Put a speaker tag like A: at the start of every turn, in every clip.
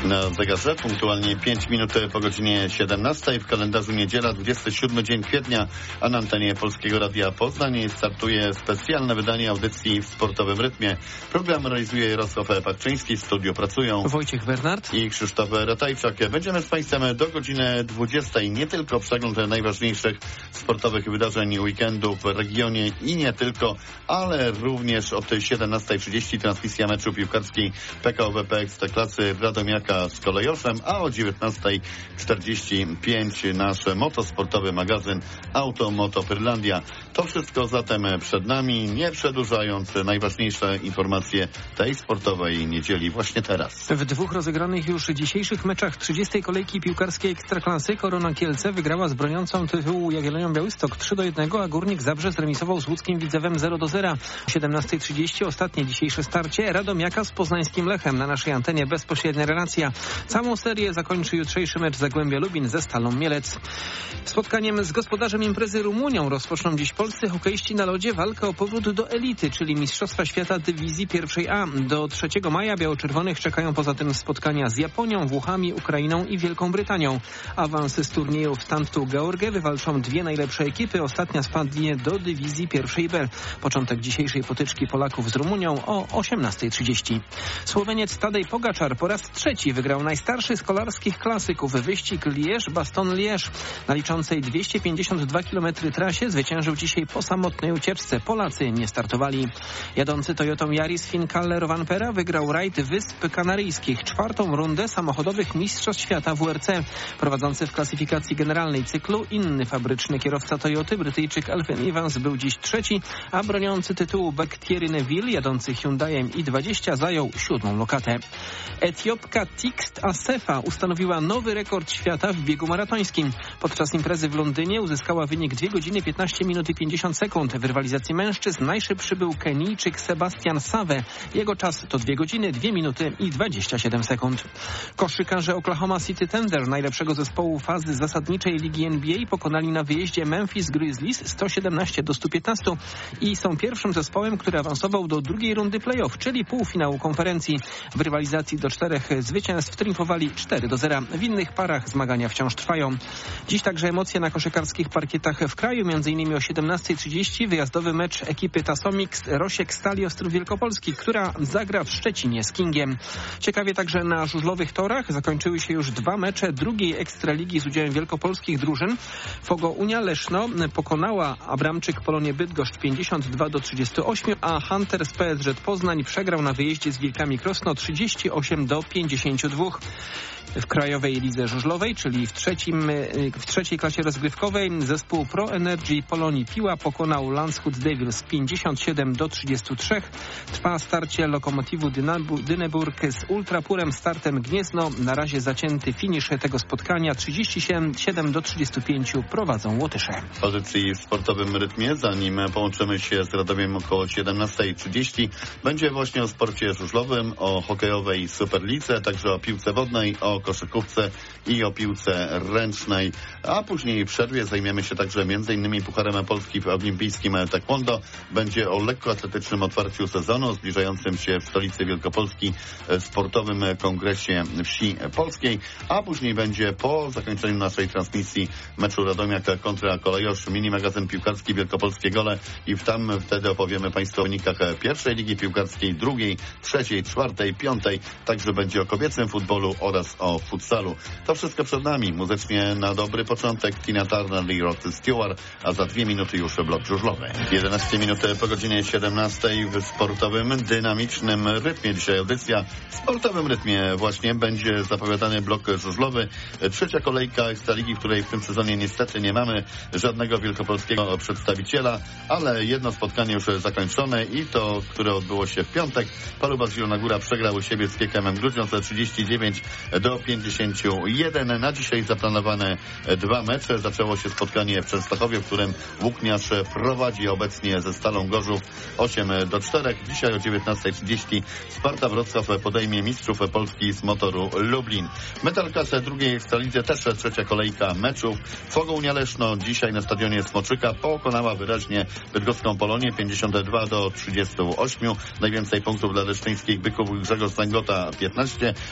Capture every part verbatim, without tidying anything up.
A: na zegarze. Punktualnie pięć minut po godzinie siedemnastej. W kalendarzu niedziela, dwudziesty siódmy dzień kwietnia, a na antenie Polskiego Radia Poznań startuje specjalne wydanie audycji w sportowym rytmie. Program realizuje Jarosław Pakczyński. W studiu pracują
B: Wojciech Bernard
A: i Krzysztof Ratajczak. Będziemy z Państwem do godziny dwudziestej. Nie tylko przegląd najważniejszych sportowych wydarzeń weekendu w regionie i nie tylko, ale również od siedemnastej trzydzieści transmisja meczu piłkarskiej P K O B P Ekstraklasy Radomiaka z Kolejoszem, a o dziewiętnastej czterdzieści pięć nasz motosportowy magazyn Auto Moto Pyrlandia. To wszystko zatem przed nami, nie przedłużając, najważniejsze informacje tej sportowej niedzieli właśnie teraz.
B: W dwóch rozegranych już dzisiejszych meczach trzydziestej kolejki piłkarskiej Ekstraklasy Korona Kielce wygrała z broniącą tytułu Jagiellonią Białystok trzy do jednego, a Górnik Zabrze zremisował z łódzkim Widzewem zero do zera. O siedemnastej trzydzieści ostatnie dzisiejsze starcie Radomiaka z poznańskim Lechem. Na naszej antenie bezpośrednia relacja. Całą serię zakończy jutrzejszy mecz Zagłębia Lubin ze Stalą Mielec. Spotkaniem z gospodarzem imprezy Rumunią rozpoczną dziś polscy hokeiści na lodzie walkę o powrót do elity, czyli Mistrzostwa Świata Dywizji pierwszej A. Do trzeciego maja biało-czerwonych czekają poza tym spotkania z Japonią, Włochami, Ukrainą i Wielką Brytanią. Awansy z turnieju w Tantu Georgę wywalczą dwie najlepsze ekipy. Ostatnia spadnie do Dywizji pierwszej B. Początek dzisiejszej potyczki Polaków z Rumunią o osiemnastej trzydzieści. Słoweniec Tadej Pogaczar po raz trzeci wygrał najstarszy z kolarskich klasyków wyścig Liège-Bastogne-Liège. Na liczącej dwieście pięćdziesiąt dwa kilometry trasie zwyciężył dzisiaj po samotnej ucieczce. Polacy nie startowali. Jadący Toyotą Yaris Finn Kaller Vanpera wygrał rajd Wysp Kanaryjskich, czwartą rundę samochodowych Mistrzostw Świata W R C. Prowadzący w klasyfikacji generalnej cyklu inny fabryczny kierowca Toyoty, Brytyjczyk Elfyn Evans, był dziś trzeci, a broniący tytułu Beck Thierry Neville, jadący Hyundaiem i dwadzieścia, zajął siódmą lokatę. Etiopka Tigst Assefa ustanowiła nowy rekord świata w biegu maratońskim. Podczas imprezy w Londynie uzyskała wynik dwie godziny piętnaście minut i pięćdziesiąt sekund. W rywalizacji mężczyzn najszybszy był Kenijczyk Sebastian Save. Jego czas to dwie godziny, dwie minuty i dwadzieścia siedem sekund. Koszykarze Oklahoma City Thunder, najlepszego zespołu fazy zasadniczej Ligi N B A, pokonali na wyjeździe Memphis Grizzlies sto siedemnaście do stu piętnastu i są pierwszym zespołem, który awansował do drugiej rundy playoff, czyli półfinału konferencji. W rywalizacji do czterech zwycięstw triumfowali cztery do zera. W innych parach zmagania wciąż trwają. Dziś także emocje na koszykarskich parkietach w kraju, między innymi o siedemnastej trzydzieści wyjazdowy mecz ekipy Tasomix Rosiek Stali Ostrów Wielkopolski, która zagra w Szczecinie z Kingiem. Ciekawie także na żużlowych torach zakończyły się już dwa mecze drugiej Ekstraligi z udziałem wielkopolskich drużyn. Fogo Unia Leszno pokonała Abramczyk Polonię Bydgoszcz pięćdziesiąt dwa do trzydziestu ośmiu, a Hunters P S Z Poznań przegrał na wyjeździe z Wilkami Krosno trzydzieści osiem do pięćdziesięciu dwóch. W krajowej lidze żużlowej, czyli w, trzecim, w trzeciej klasie rozgrywkowej, zespół Pro Energy Polonii Piła pokonał Landshut Devils pięćdziesiąt siedem do trzydziestu trzech. Trwa starcie Lokomotywu Dyneburg z Ultrapurem startem Gniezno. Na razie zacięty finisz tego spotkania trzydzieści siedem do trzydziestu pięciu prowadzą Łotysze.
A: W audycji w sportowym rytmie, zanim połączymy się z Radomiem około siedemnastej trzydzieści, będzie właśnie o sporcie żużlowym, o hokejowej Superlidze, także o piłce wodnej, o koszykówce i o piłce ręcznej, a później w przerwie zajmiemy się także m.in. Pucharem Polski w olimpijskim taekwondo. Będzie o lekkoatletycznym otwarciu sezonu zbliżającym się w stolicy Wielkopolski sportowym kongresie wsi polskiej, a później będzie po zakończeniu naszej transmisji meczu Radomiak kontra Kolejosz mini magazyn piłkarski Wielkopolskie Gole i w tam wtedy opowiemy Państwu o wynikach pierwszej ligi piłkarskiej, drugiej, trzeciej, czwartej, piątej, także będzie o kobiecym futbolu oraz o futsalu. To wszystko przed nami. Muzycznie na dobry początek Tina Turner i Rod Stewart, a za dwie minuty już blok żużlowy. jedenaście minut po godzinie siedemnastej w sportowym, dynamicznym rytmie. Dzisiaj audycja w sportowym rytmie właśnie będzie zapowiadany blok żużlowy. Trzecia kolejka Ekstraligi, w której w tym sezonie niestety nie mamy żadnego wielkopolskiego przedstawiciela, ale jedno spotkanie już zakończone i to, które odbyło się w piątek. Paluba Zielona Góra przegrał u siebie z K K M Grudziądz trzydzieści dziewięć do pięćdziesięciu jeden. Na dzisiaj zaplanowane dwa mecze. Zaczęło się spotkanie w Częstochowie, w którym Włókniarz prowadzi obecnie ze Stalą Gorzów osiem do czterech. Dzisiaj o dziewiętnastej trzydzieści Sparta Wrocław podejmie mistrzów Polski z Motoru Lublin. Metalklasę drugiej Ekstralidze też trzecia kolejka meczów. Fogo Unia Leszno dzisiaj na stadionie Smoczyka pokonała wyraźnie bydgoską Polonię pięćdziesiąt dwa do trzydziestu ośmiu. Najwięcej punktów dla leszczyńskich byków Grzegorz Zangota piętnaście,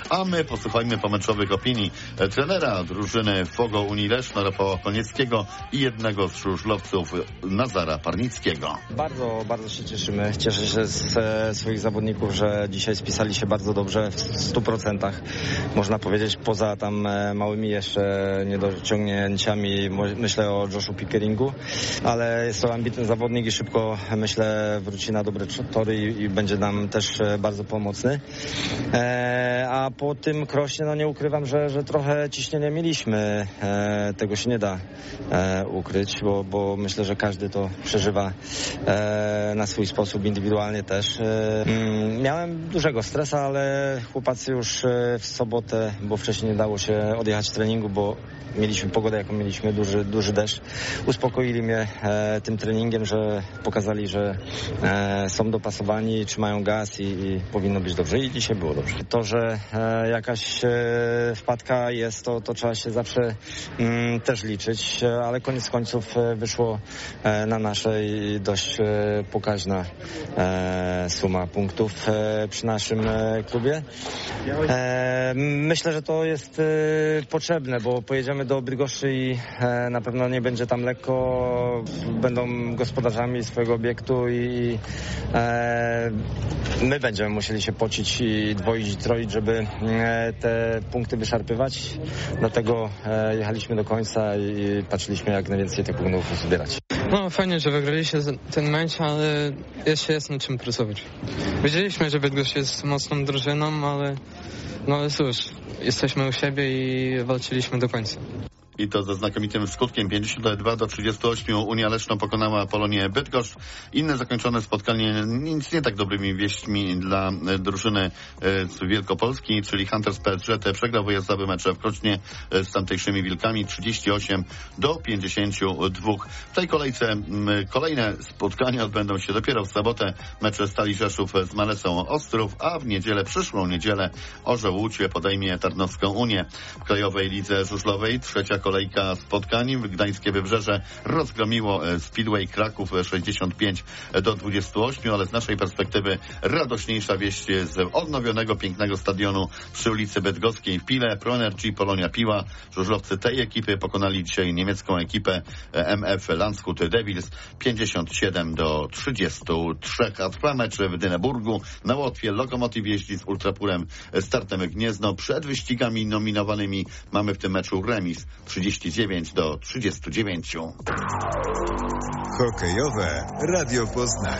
A: A my posłuchajmy pomeczowych opinii trenera drużyny Fogo Unii Leszno Rafała Konieckiego i jednego z żużlowców Nazara Parnickiego.
C: Bardzo, bardzo się cieszymy. Cieszę się z e, swoich zawodników, że dzisiaj spisali się bardzo dobrze w stu procentach. Można powiedzieć, poza tam e, małymi jeszcze niedociągnięciami, myślę o Joshu Pickeringu, ale jest to ambitny zawodnik i szybko, myślę, wróci na dobre tory i, i będzie nam też e, bardzo pomocny. E, a po tym krośnie, no nie ukrywam, że, że trochę ciśnienia mieliśmy. E, tego się nie da e, ukryć, bo, bo myślę, że każdy to przeżywa e, na swój sposób, indywidualnie też. E, mm, miałem dużego stresa, ale chłopacy już e, w sobotę, bo wcześniej nie dało się odjechać z treningu, bo mieliśmy pogodę, jaką mieliśmy, duży, duży deszcz. Uspokoili mnie e, tym treningiem, że pokazali, że e, są dopasowani, trzymają gaz i, i powinno być dobrze. I dzisiaj było dobrze. To, że e, jakaś e, wpadka jest, to, to trzeba się zawsze mm, też liczyć, ale koniec końców e, wyszło e, na nasze i dość e, pokaźna e, suma punktów e, przy naszym e, klubie. E, myślę, że to jest e, potrzebne, bo pojedziemy do Bydgoszczy i e, na pewno nie będzie tam lekko. Będą gospodarzami swojego obiektu i e, my będziemy musieli się pocić i dwoić i troić, żeby e, te punkty wyszarpywać. Dlatego e, jechaliśmy do końca i patrzyliśmy, jak najwięcej tych punktów zbierać.
D: No fajnie, że wygraliście ten mecz, ale jeszcze jest nad czym pracować. Wiedzieliśmy, że Bydgoszcz jest mocną drużyną, ale no ale cóż, jesteśmy u siebie i walczyliśmy do końca.
A: I to ze znakomitym skutkiem. pięćdziesiąt dwa do trzydziestu ośmiu Unia Leszno pokonała Polonię Bydgoszcz. Inne zakończone spotkanie nic nie tak dobrymi wieśćmi dla drużyny z Wielkopolski, czyli Hunters P S G przegrał wyjazdowy mecz w Krośnie z tamtejszymi Wilkami trzydzieści osiem do pięćdziesięciu dwóch. W tej kolejce kolejne spotkania odbędą się dopiero w sobotę. Mecze Stali Rzeszów z Malecą Ostrów, a w niedzielę, przyszłą niedzielę Orzeł Łódź podejmie Tarnowską Unię. W Krajowej Lidze Żużlowej trzecia kolejka spotkań. Gdańskie Wybrzeże rozgromiło Speedway Kraków sześćdziesiąt pięć do dwudziestu ośmiu, ale z naszej perspektywy radośniejsza wieść z odnowionego, pięknego stadionu przy ulicy Bydgoskiej w Pile. Pro Energy Polonia Piła. Żużlowcy tej ekipy pokonali dzisiaj niemiecką ekipę M F Landshut Devils pięćdziesiąt siedem do trzydziestu trzech. A trwa mecz w Dyneburgu. Na Łotwie Lokomotiv jeździ z Ultrapurem Startem Gniezno. Przed wyścigami nominowanymi mamy w tym meczu remis trzydzieści dziewięć do trzydziestu dziewięciu.
E: Hokejowe Radio Poznań.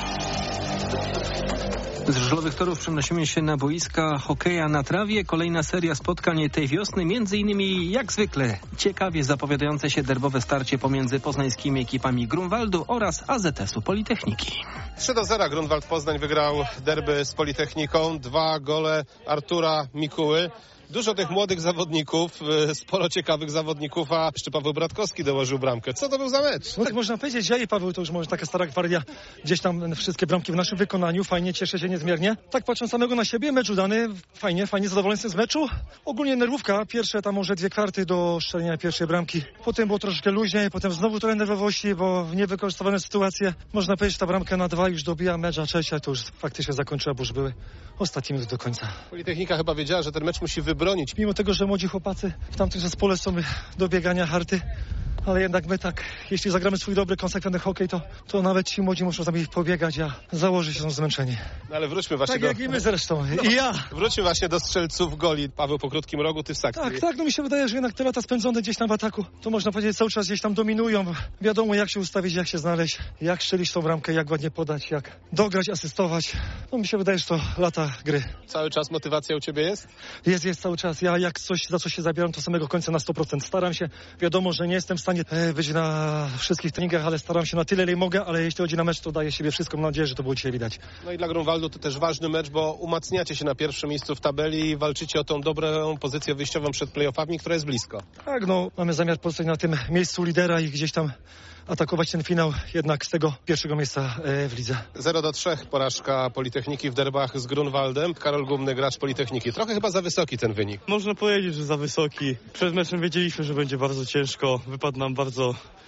B: Z żużlowych torów przenosimy się na boiska hokeja na trawie. Kolejna seria spotkań tej wiosny, między innymi jak zwykle ciekawie zapowiadające się derbowe starcie pomiędzy poznańskimi ekipami Grunwaldu oraz A Z S-u Politechniki.
F: trzy do zera Grunwald Poznań wygrał derby z Politechniką. Dwa gole Artura Mikuły. Dużo tych młodych zawodników, sporo ciekawych zawodników, a jeszcze Paweł Bratkowski dołożył bramkę. Co to był za mecz?
G: No tak można powiedzieć, ja i Paweł to już może taka stara gwardia, gdzieś tam wszystkie bramki w naszym wykonaniu, fajnie, cieszę się niezmiernie. Tak patrząc samego na siebie, mecz udany, fajnie, fajnie, zadowolony jestem z meczu. Ogólnie nerwówka, pierwsze tam może dwie kwarty do strzelenia pierwszej bramki. Potem było troszeczkę luźniej, potem znowu trochę nerwowości, bo w niewykorzystywane sytuacje, można powiedzieć, ta bramka na dwa już dobija mecz, a trzecia to już faktycznie zakończyła, bo już były ostatnie minuty do końca.
F: Politechnika chyba wiedziała, że ten mecz musi wybronić.
G: Mimo tego, że młodzi chłopacy w tamtym zespole są do biegania harty, ale jednak my tak, jeśli zagramy swój dobry, konsekwentny hokej, to, to nawet ci młodzi muszą z nami pobiegać, a założyć się są zmęczeni.
F: No ale wróćmy właśnie
G: tak
F: do...
G: Tak jak i my zresztą, no, i ja.
F: Wróćmy właśnie do strzelców goli. Paweł po krótkim rogu, ty w sakcji.
G: Tak, tak, no mi się wydaje, że jednak te lata spędzone gdzieś tam w ataku, to można powiedzieć cały czas gdzieś tam dominują. Wiadomo jak się ustawić, jak się znaleźć, jak strzelić tą bramkę, jak ładnie podać, jak dograć, asystować. No mi się wydaje, że to lata gry.
F: Cały czas motywacja u ciebie jest?
G: Jest, jest cały czas. Ja jak coś, za co się zabieram, to samego końca na sto procent. Staram się, wiadomo, że nie jestem w stanie być na wszystkich treningach, ale staram się na tyle, ile mogę, ale jeśli chodzi na mecz, to daję siebie wszystko. Mam nadzieję, że to było dzisiaj widać.
F: No i dla Grunwaldu to też ważny mecz, bo umacniacie się na pierwszym miejscu w tabeli i walczycie o tą dobrą pozycję wyjściową przed playoffami, która jest blisko.
G: Tak, no mamy zamiar pozostać na tym miejscu lidera i gdzieś tam atakować ten finał jednak z tego pierwszego miejsca w lidze.
F: zero do trzech porażka Politechniki w derbach z Grunwaldem. Karol Gumny, gracz Politechniki. Trochę chyba za wysoki ten wynik.
H: Można powiedzieć, że za wysoki. Przed meczem wiedzieliśmy, że będzie bardzo ciężko. Wypadł nam bardzo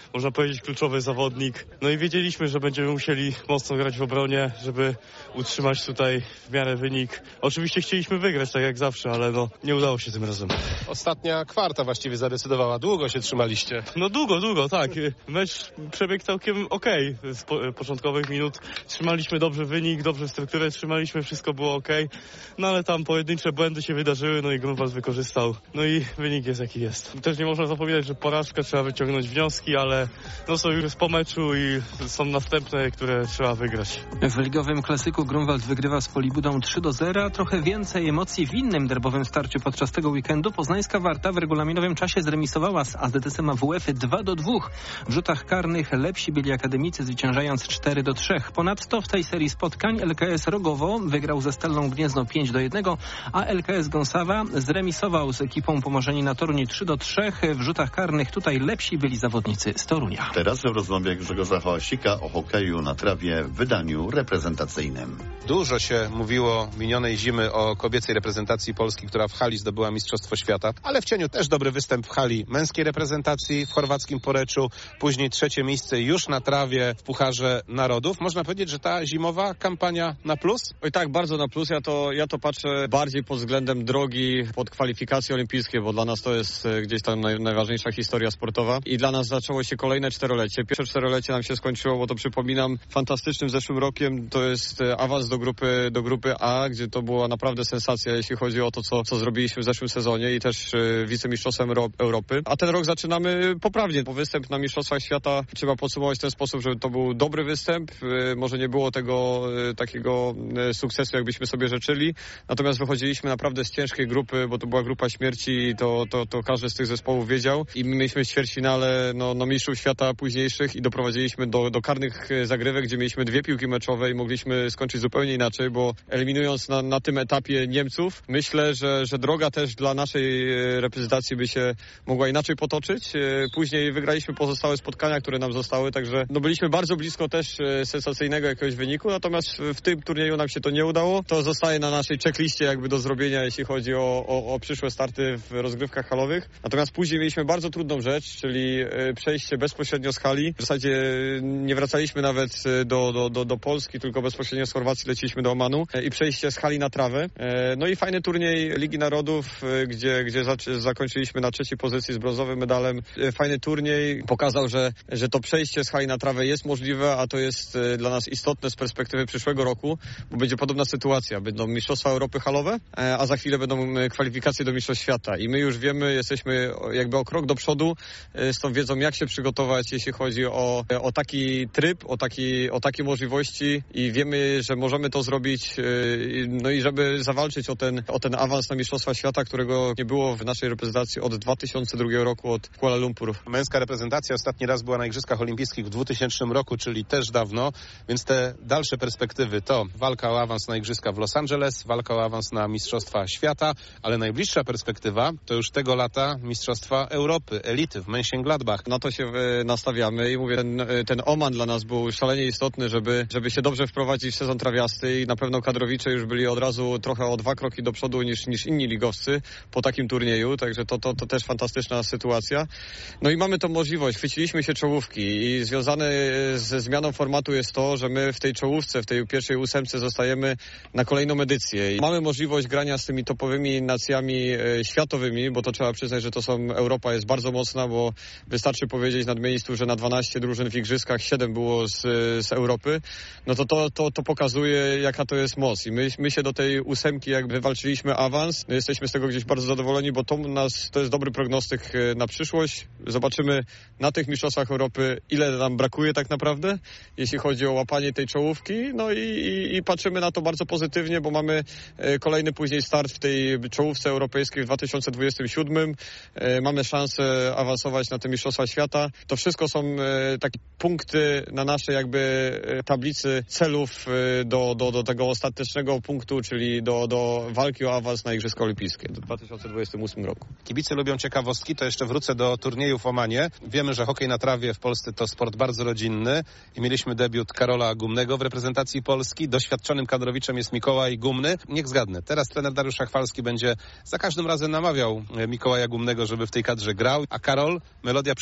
H: można powiedzieć, kluczowy zawodnik. No i wiedzieliśmy, że będziemy musieli mocno grać w obronie, żeby utrzymać tutaj w miarę wynik. Oczywiście chcieliśmy wygrać, tak jak zawsze, ale no nie udało się tym razem.
F: Ostatnia kwarta właściwie zadecydowała. Długo się trzymaliście.
H: No długo, długo, tak. Mecz przebiegł całkiem okej. Okay. Z po, początkowych minut trzymaliśmy dobrze wynik, dobrze strukturę, trzymaliśmy, wszystko było okej. Okay. No ale tam pojedyncze błędy się wydarzyły, no i Grunwald wykorzystał. No i wynik jest jaki jest. Też nie można zapominać, że porażkę trzeba wyciągnąć wnioski, ale no są już po meczu i są następne, które trzeba wygrać.
B: W ligowym klasyku Grunwald wygrywa z Polibudą trzy do zera. Trochę więcej emocji w innym derbowym starciu podczas tego weekendu. Poznańska Warta w regulaminowym czasie zremisowała z A Z S-em A W F dwa do dwóch. W rzutach karnych lepsi byli akademicy, zwyciężając cztery do trzech. Ponadto w tej serii spotkań L K S Rogowo wygrał ze Stelną Gniezno pięć do jednego, a L K S Gąsawa zremisował z ekipą Pomorzeni na Toruniu trzy do trzech. W rzutach karnych tutaj lepsi byli zawodnicy z Torunia.
A: Teraz w rozmowie Grzegorza Hałasika o hokeju na trawie w wydaniu reprezentacyjnym.
F: Dużo się mówiło minionej zimy o kobiecej reprezentacji Polski, która w hali zdobyła Mistrzostwo Świata, ale w cieniu też dobry występ w hali męskiej reprezentacji w chorwackim Poreczu, później trzecie miejsce już na trawie w Pucharze Narodów. Można powiedzieć, że ta zimowa kampania na plus?
I: Oj tak, bardzo na plus. Ja to, ja to patrzę bardziej pod względem drogi pod kwalifikacje olimpijskie, bo dla nas to jest gdzieś tam naj, najważniejsza historia sportowa i dla nas zaczęło się kolejne czterolecie. Pierwsze czterolecie nam się skończyło, bo to przypominam, fantastycznym zeszłym rokiem. To jest awans do grupy, do grupy A, gdzie to była naprawdę sensacja, jeśli chodzi o to, co, co zrobiliśmy w zeszłym sezonie i też y, wicemistrzostwem Europy. A ten rok zaczynamy poprawnie, bo występ na Mistrzostwach Świata trzeba podsumować w ten sposób, że to był dobry występ. Y, może nie było tego y, takiego y, sukcesu, jakbyśmy sobie życzyli. Natomiast wychodziliśmy naprawdę z ciężkiej grupy, bo to była grupa śmierci i to, to, to każdy z tych zespołów wiedział. I my mieliśmy w ćwierćfinale no, no mistrzów świata późniejszych i doprowadziliśmy do, do karnych zagrywek, gdzie mieliśmy dwie piłki meczowe i mogliśmy skończyć zupełnie inaczej, bo eliminując na, na tym etapie Niemców, myślę, że, że droga też dla naszej reprezentacji by się mogła inaczej potoczyć. Później wygraliśmy pozostałe spotkania, które nam zostały, także no, byliśmy bardzo blisko też sensacyjnego jakiegoś wyniku, natomiast w tym turnieju nam się to nie udało. To zostaje na naszej checkliście jakby do zrobienia, jeśli chodzi o, o, o przyszłe starty w rozgrywkach halowych. Natomiast później mieliśmy bardzo trudną rzecz, czyli przejście bezpośrednio z hali. W zasadzie nie wracaliśmy nawet do, do, do, do Polski, tylko bezpośrednio z Chorwacji leciliśmy do Omanu i przejście z hali na trawę. No i fajny turniej Ligi Narodów, gdzie, gdzie zac- zakończyliśmy na trzeciej pozycji z brązowym medalem. Fajny turniej pokazał, że, że to przejście z hali na trawę jest możliwe, a to jest dla nas istotne z perspektywy przyszłego roku, bo będzie podobna sytuacja. Będą Mistrzostwa Europy halowe, a za chwilę będą kwalifikacje do Mistrzostw Świata. I my już wiemy, jesteśmy jakby o krok do przodu z tą wiedzą, jak się przygotować, jeśli chodzi o, o taki tryb, o, taki, o takie możliwości i wiemy, że możemy to zrobić, no i żeby zawalczyć o ten, o ten awans na Mistrzostwa Świata, którego nie było w naszej reprezentacji od dwa tysiące drugiego roku, od Kuala Lumpur.
F: Męska reprezentacja ostatni raz była na Igrzyskach Olimpijskich w dwutysięcznym roku, czyli też dawno, więc te dalsze perspektywy to walka o awans na Igrzyska w Los Angeles, walka o awans na Mistrzostwa Świata, ale najbliższa perspektywa to już tego lata Mistrzostwa Europy, elity w Mönchengladbach.
I: Na to się nastawiamy i mówię, ten, ten Oman dla nas był szalenie istotny, żeby, żeby się dobrze wprowadzić w sezon trawiasty i na pewno kadrowicze już byli od razu trochę o dwa kroki do przodu niż, niż inni ligowscy po takim turnieju, także to, to, to też fantastyczna sytuacja. No i mamy tą możliwość, chwyciliśmy się czołówki i związane ze zmianą formatu jest to, że my w tej czołówce, w tej pierwszej ósemce zostajemy na kolejną edycję i mamy możliwość grania z tymi topowymi nacjami światowymi, bo to trzeba przyznać, że to są, Europa jest bardzo mocna, bo wystarczy powiedzieć nad miejscu, że na dwanaście drużyn w Igrzyskach siedem było z, z Europy, no to to, to to pokazuje, jaka to jest moc i my, my się do tej ósemki jakby wywalczyliśmy awans, no jesteśmy z tego gdzieś bardzo zadowoleni, bo to nas, to jest dobry prognostyk na przyszłość. Zobaczymy na tych Mistrzostwach Europy, ile nam brakuje tak naprawdę, jeśli chodzi o łapanie tej czołówki, no i, i, i patrzymy na to bardzo pozytywnie, bo mamy kolejny później start w tej czołówce europejskiej w dwa tysiące dwudziestym siódmym. Mamy szansę awansować na te Mistrzostwa Świata. To wszystko są takie punkty na naszej jakby tablicy celów do, do, do tego ostatecznego punktu, czyli do, do walki o awans na Igrzyska Olimpijskie w dwa tysiące dwudziestym ósmym roku.
F: Kibice lubią ciekawostki, to jeszcze wrócę do turnieju w Omanie. Wiemy, że hokej na trawie w Polsce to sport bardzo rodzinny i mieliśmy debiut Karola Gumnego w reprezentacji Polski. Doświadczonym kadrowiczem jest Mikołaj Gumny. Niech zgadnę, teraz trener Dariusz Szachwalski będzie za każdym razem namawiał Mikołaja Gumnego, żeby w tej kadrze grał, a Karol, melodia przyszłości, ale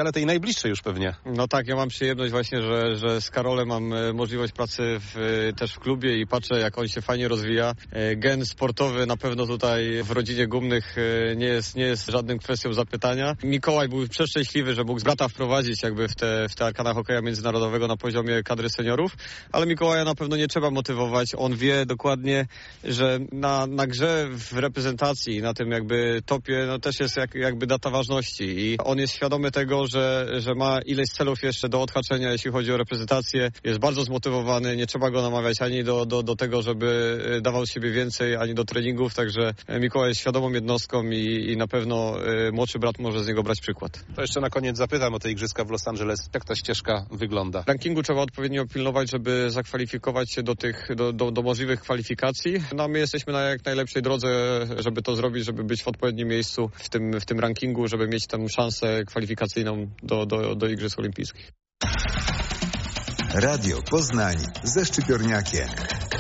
F: ale tej najbliższej już pewnie.
I: No tak, ja mam przyjemność właśnie, że, że z Karolem mam możliwość pracy w, też w klubie i patrzę, jak on się fajnie rozwija. Gen sportowy na pewno tutaj w rodzinie Gumnych nie jest, nie jest żadnym kwestią zapytania. Mikołaj był przeszczęśliwy, że mógł z brata wprowadzić jakby w te, w te arkana hokeja międzynarodowego na poziomie kadry seniorów, ale Mikołaja na pewno nie trzeba motywować. On wie dokładnie, że na, na grze w reprezentacji, na tym jakby topie, no też jest jak, jakby data ważności i on jest świadomy tego, że, że ma ileś celów jeszcze do odhaczenia, jeśli chodzi o reprezentację. Jest bardzo zmotywowany, nie trzeba go namawiać ani do, do, do tego, żeby dawał z siebie więcej, ani do treningów, także Mikołaj jest świadomą jednostką i, i na pewno y, młodszy brat może z niego brać przykład.
F: To jeszcze na koniec zapytam o te igrzyska w Los Angeles. Jak ta ścieżka wygląda?
I: Rankingu trzeba odpowiednio pilnować, żeby zakwalifikować się do tych, do, do, do możliwych kwalifikacji. No my jesteśmy na jak najlepszej drodze, żeby to zrobić, żeby być w odpowiednim miejscu w tym, w tym rankingu, żeby mieć tę szansę kwalifikacyjną do, do, do Igrzysk Olimpijskich.
E: Radio Poznań ze Szczypiorniakiem.